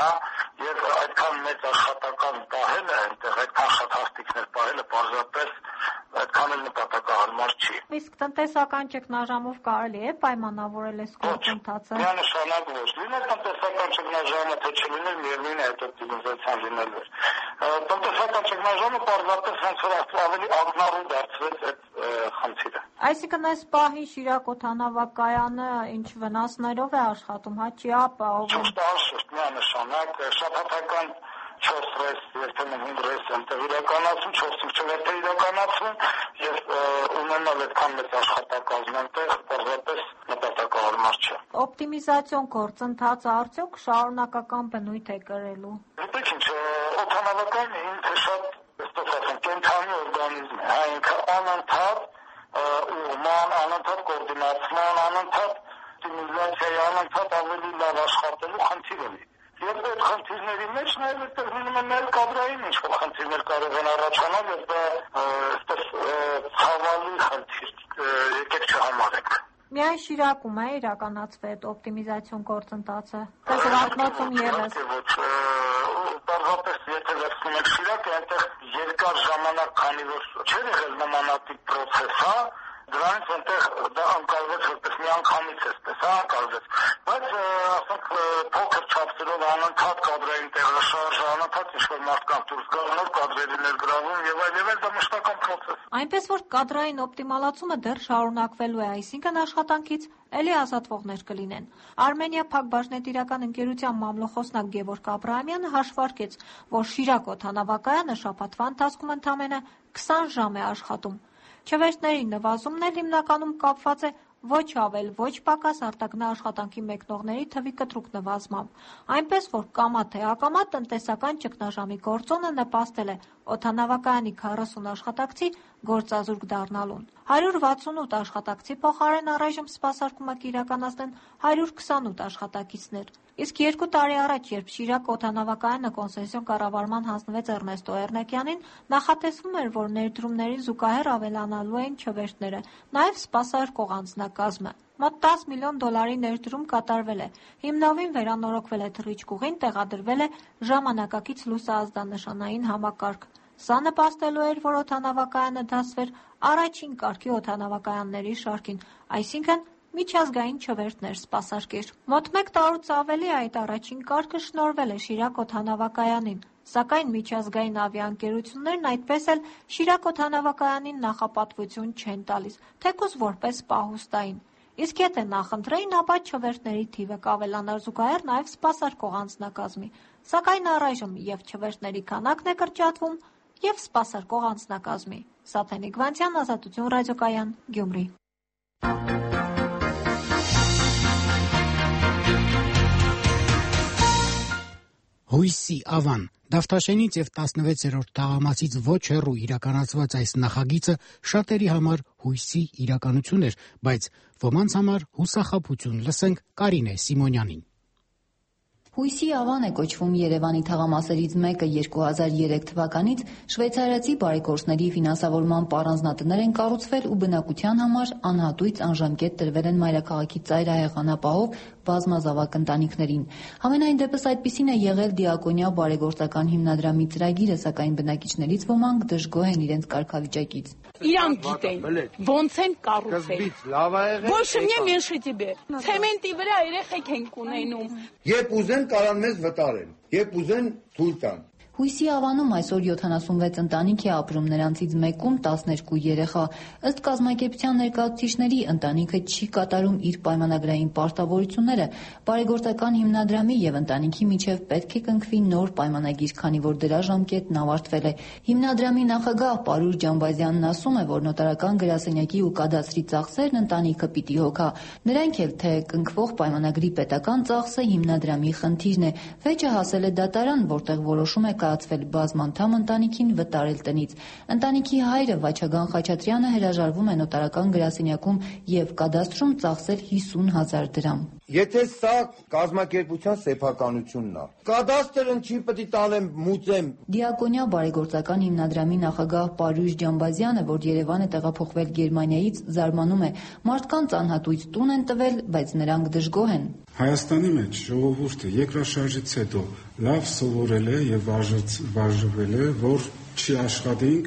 եւ այդքան մեծ աշխատական պահելը, այնտեղ այդքան շատ հաստիկներ պահելը պարզապես այդքան էլ նպատակահարմար չի։ Իսկ տնտեսական ճգնաժամով կարելի է պայմանավորել այս գործընթացը։ Միանշանակ ոչ։ Լինել տնտեսական ճգնաժամը, թե չլիներ, միևնույն է այդ օպտիմիզացիան լինելու էր։ Տնտեսական ճգնաժամը պարզապես ոնց որ ավելի ակնառու դարձվեց այդ խնդիրը։ Այսինքն այս պահին Շիրակ օդանավակայանը ինչ վնասներով է աշխատում, չի ապահովում։ Ճիշտ, միանշանակ շաբաթական 4 ռեյս, երբեմն 5 ռեյս այնտեղ իրականացում, 4-5 իրականացում եւ ունենալ այդքան մեծ աշխատակազմ այնտեղ պարզապես նպատակահարմար չէ։ Օպտիմիզացիոն գործընթացը արդյոք շարունակական բնույթ է կրելու։ Գիտեք ինչ, օդանավակայանը ինքը շատ, այսպես ասեմ, կենթանի օրգանիզմ է, ինքը անընդհատ ուղղման, անընդհատ կոորդինացման, անընդհատ օպտիմիզացիայի, անընդհատ ավելի լավ աշխատելու խնդիր ունի։ Եվ այդ խնդիրների մեջ նաև այդտեղ լինում են կադրային ինչ-որ խնդիրներ կարող են առաջանալ, եւ դա այսպես ցավալի խնդիր եկեք չհամարենք։ Միայն Շիրակում է իրականացվել այդ օպտիմիզացիոն գործընթացը։ Դա զվարթնոցում եւս։ Պարզապես եթե վերցնում եք Շիրակը, այնտեղ երկար ժամանակ, քանի որ չէր եղել նմանատիպ պրոցես, դրանից այնտեղ դա անկալվեց որպես միանգամից էսպես, անկալվեց, բայց ասենք փոքր չափսերով անընդհատ կադրային տեղաշարժ, անընդհատ ինչ-որ մարդկանց դուրս գալու, նոր կադրերի ներգրավում եւ այլն, դա մշտական պրոցես։ Այնպես որ կադրային օպտիմալացումը դեռ շարունակվելու է, այսինքն աշխատանքից էլի ազատվողներ կլինեն։ Արմենիա Փակ-բաժնետիրական ընկերության մամլոխոսնակ Գևորգ Աբրահամյանը հաշվարկեց, որ Շիրակ օդանավակայանը շաբաթվա ընթացքում ընդամենը 20 ժամ է աշխատում։ Չվերթների նվազումն էլ հիմնականում կապված է ոչ ավել, ոչ պակաս արտագնա աշխատանքի մեկնողների թվի կտրուկ նվազմամբ, այնպես որ կամա թե ակամա տնտեսական ճգնաժամի գործոնը նպաստել է օդանավակայանի 40 աշխատակցի գործազուրկ դառնալուն։ 168 աշխատակցի փոխարեն առայժմ սպասարկումը կիրականացնեն 128 աշխատակիցներ։ Իսկ 2 տարի առաջ, երբ Շիրակ օդանավակայանը կոնցեսիոն կառավարման հանձնվեց Էռնեստո Էռնեկյանին, նախատեսվում էր, որ ներդրումներին զուգահեռ ավելանալու են չվերթները, նաև սպասարկող անձնակազմը։ Մոտ 10 միլիոն դոլարի ներդրում կատարվել է։ Հիմնովին վերանորոգվել է թռիչքուղին, տեղադրվել է ժամանակակից լուսաազդանշանային համակարգ։ Սա նպաստելու էր, որ օդանավակայանը դասվեր առաջին կարգի օդանավակայանների շարքին, այսինքն միջազգային չվերթներ սպասարկեր։ Մոտ 1 տարուց ավելի այդ առաջին կարգը շնորհվել է Շիրակ օդանավակայանին, սակայն միջազգային ավիաընկերություններն այդպես էլ Շիրակ օդանավակայանին նախապատվություն չեն տալիս, թեկուզ որպես պահուստային։ Իսկ եթե նախընտրեին, ապա չվերթների թիվը կավելանար զուգահեռ նաև սպասարկող անձնակազմի, սակայն առայժմ և չվերթների քանակն է կրճատվում, և սպասարկող անձնակազմի։ Սաթենիկ Վանցյան, Ազատություն ռադիոկայան, Գյումրի։ Հույսի ավան Դավթաշենից և 16-րդ թաղամասից ոչ հեռու իրականացված այս նախագիծը շատերի համար հույսի իրականություն էր, բայց ոմանց համար հուսախաբություն։ Լսենք Կարինե Սիմոնյանին։ Հույսի ավան է կոչվում Երևանի թաղամասերից մեկը 2003 թվականից շվեյցարացի բարեգործների ֆինանսավորման առանձնատներ են կառուցվել ու բնակության համար անհատույց անժամկետ տրվել են մայրաքաղաքի ծայրահեղ անապահով բազմազավակ ընտանիքներին։ Համենայն դեպս այդպիսին է եղել Դիակոնյա բարեգործական հիմնադրամի ծրագիրը, սակայն բնակիչներից ոմանք դժգոհ են իրենց կարգավիճակից։ Իրանք գիտեն ոնց են կառուցել։ Больше мне меньше тебе։ Ցեմենտի վրա երեխեք ենք ունենում։ Երբ ուզեն կարան մեզ վտարեն, երբ ուզեն թույլ տան։ Հույսի ավանում այսօր 76 ընտանիք է ապրում, նրանցից մեկում 12 երեխա։ Ըստ կազմակերպության ներկայացուցիչների, ընտանիքը չի կատարում իր պայմանագրային պարտավորությունները։ Բարեգործական հիմնադրամի և ընտանիքի միջև պետք է կնքվի նոր պայմանագիր, քանի որ դրա ժամկետն ավարտվել է։ Հիմնադրամի նախագահ Պարուր Ջամբազյանն ասում է, որ նոտարական գրասենյակի ու կադաստրի ծախսերն ընտանիքը պիտի հոգա։ Նրանք էլ թե կնքվող պայմանագրի պետական ծախսը հիմնադրամի խնդիրն է։ Վեճը հասել է դատարան, որտեղ որոշում է կայացվել բազմանդամ ընտանիքին վտարել տնից։ Ընտանիքի հայրը Վաչագան Խաչատրյանը հրաժարվում է նոտարական գրասենյակում և կադաստրում ծախսել 50,000 դրամ։ Եթե սա կազմակերպության սեփականությունն է, կադաստրն չի պետք է տալեմ մուծեմ։ Դիակոնյա բարեգործական հիմնադրամի նախագահ Պարուժ Ջամբազյանը, որ Երևան է տեղափոխվել Գերմանիայից, զարմանում է. մարդկանց անհատույց տուն են տվել, բայց նրանք դժգոհ են։ Հայաստանի մեջ ժողովուրդը երկրաշարժից հետո լավ սովորել է եւ վարժվել է, որ չի աշխատենք,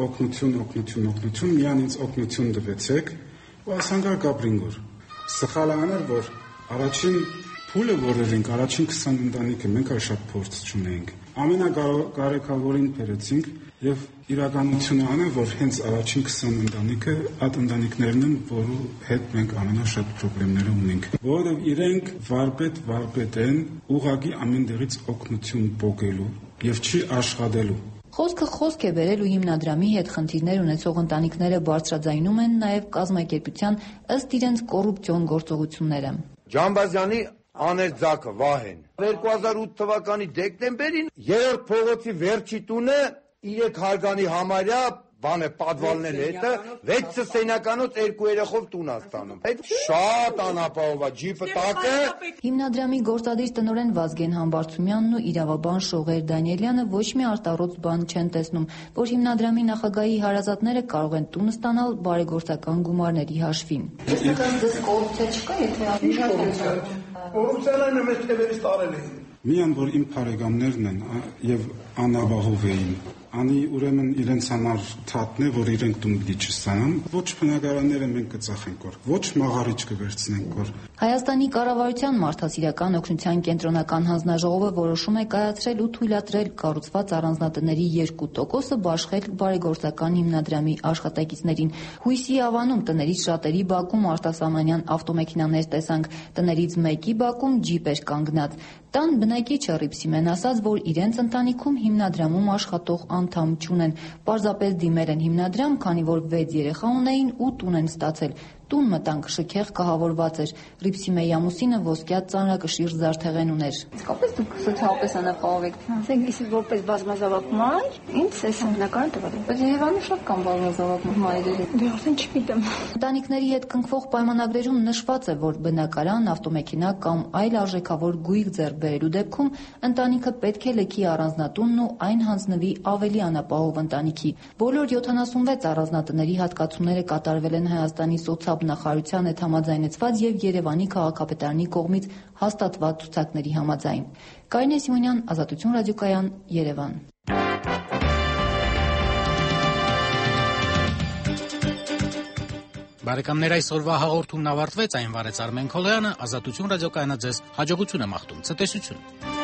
օգնություն, միան ինձ օգնություն տվեցեք, ու ասանգար կապրինգոր։ Սխալաներ, որ առաջին փուլը որերենք, առաջին 20 ընտանիքը մենք այլ շատ փորձ չունենք։ Ամենակարեկավորին բերեցինք եւ իրականությունը անը, որ հենց առաջին 20 ընտանիքը այդ ընտանիքներն են, որու հետ մենք ամենաշատ խնդիրները ունենք, որովհետեւ իրենք վարպետ են, ուղղակի ամեն դերից օգնություն բոգելու եւ չի աշխատելու։ Խոսք է բերել ու հիմնադրամի հետ խնդիրներ ունեցող ընտանիքները բարձրաձայնում են նաև կազմակերպության ըստ իրենց կոռուպցիոն գործողությունները։ Ջամբազյանի աներձակը Վահեն 2008 թվականի դեկտեմբերին 3-րդ փողոցի վերջի տունը 3 հարգանի համարյա բան է պատվալներ հետը 6 սենյականոց 2 երեխով տուն աստանում։ Այդ շատ անապահով է ջիպը տակը։ Հիմնադրամի գործադիր տնօրեն Վազգեն Համբարձումյանն ու իրավաբան Շողեր Դանիելյանը ոչ մի արտառոց բան չեն տեսնում, որ հիմնադրամի նախագահի հարազատները կարող են տուն ստանալ բարեգործական գումարների հաշվին։ Կոռուպցիա չկա, եթե կոռուպցիան մեծ թևերից տարել էին։ Միան որ իմ բարեկամներն են եւ անաբահով էին։ Անի ուրեմն իրենց համար թաթն է, որ իրենք տուն չստանան, ոչ բնակարանները մենք կծախենք, ոչ մաղարիչ կվերցնենք։ Հայաստանի կառավարության մարդասիրական օգնության կենտրոնական հանձնաժողովը որոշում է կայացրել ու թույլատրել կառուցված առանձնատների 2%-ը բաշխել բարեգործական հիմնադրամի աշխատակիցներին։ Հույսի ավանում տներից շատերի բակում արտասահմանյան ավտոմեքենաներ տեսանք, տներից մեկի բակում ջիպ էր կանգնած։ Տան բնակիչը Ռիփսիմեն ասաց, որ իրենց ընտանիքում հիմնադրամում աշխատող անդամ չունեն, պարզապես դիմել են հիմնադրամ, քանի որ 6 երեխա ունեին ու տուն են ստացել։ Տուն մտանք, շքեղ կահավորված էր, Ռիփսիմեի ամուսինը ոսկյա ծանրակշիռ զարդեղեն ուներ։ Իսկապես դուք սոցիալապես անապահով եք։ Ասենք, իսկ որպես բազմազավակ մայր, ինձ էս հիմնականը տվել է։ Բայց Երևանում շատ կան բազմազավակ մայրեր։ Դե արդեն չգիտեմ։ Ընտանիքների հետ կնքվող պայմանագրերում նշված է, որ բնակարան, ավտոմեքենա կամ այլ արժեքավոր գույք ձեռք բերելու դեպքում ընտանիքը պետք է լքի առանձնատունն ու այն հանձնվի ավելի անապահով ընտանիքի։ Բոլոր 76 առանձնատների հատկացումները կատարվել են Հայաստանի սոցիալբնախարարության հետ համաձայնեցված եւ Երևանի քաղաքապետարանի կողմից հաստատված ցուցակների համաձայն։ Կարինե Սիմոնյան, Ազատություն ռադիոկայան, Երևան։ Բարեկամներ, այսօրվա հաղորդումն ավարտվեց, այն վարեց Արմեն Քոլոյանը, Ազատություն ռադիոկայանը ձեզ հաջողություն է մաղթում, ցտեսություն։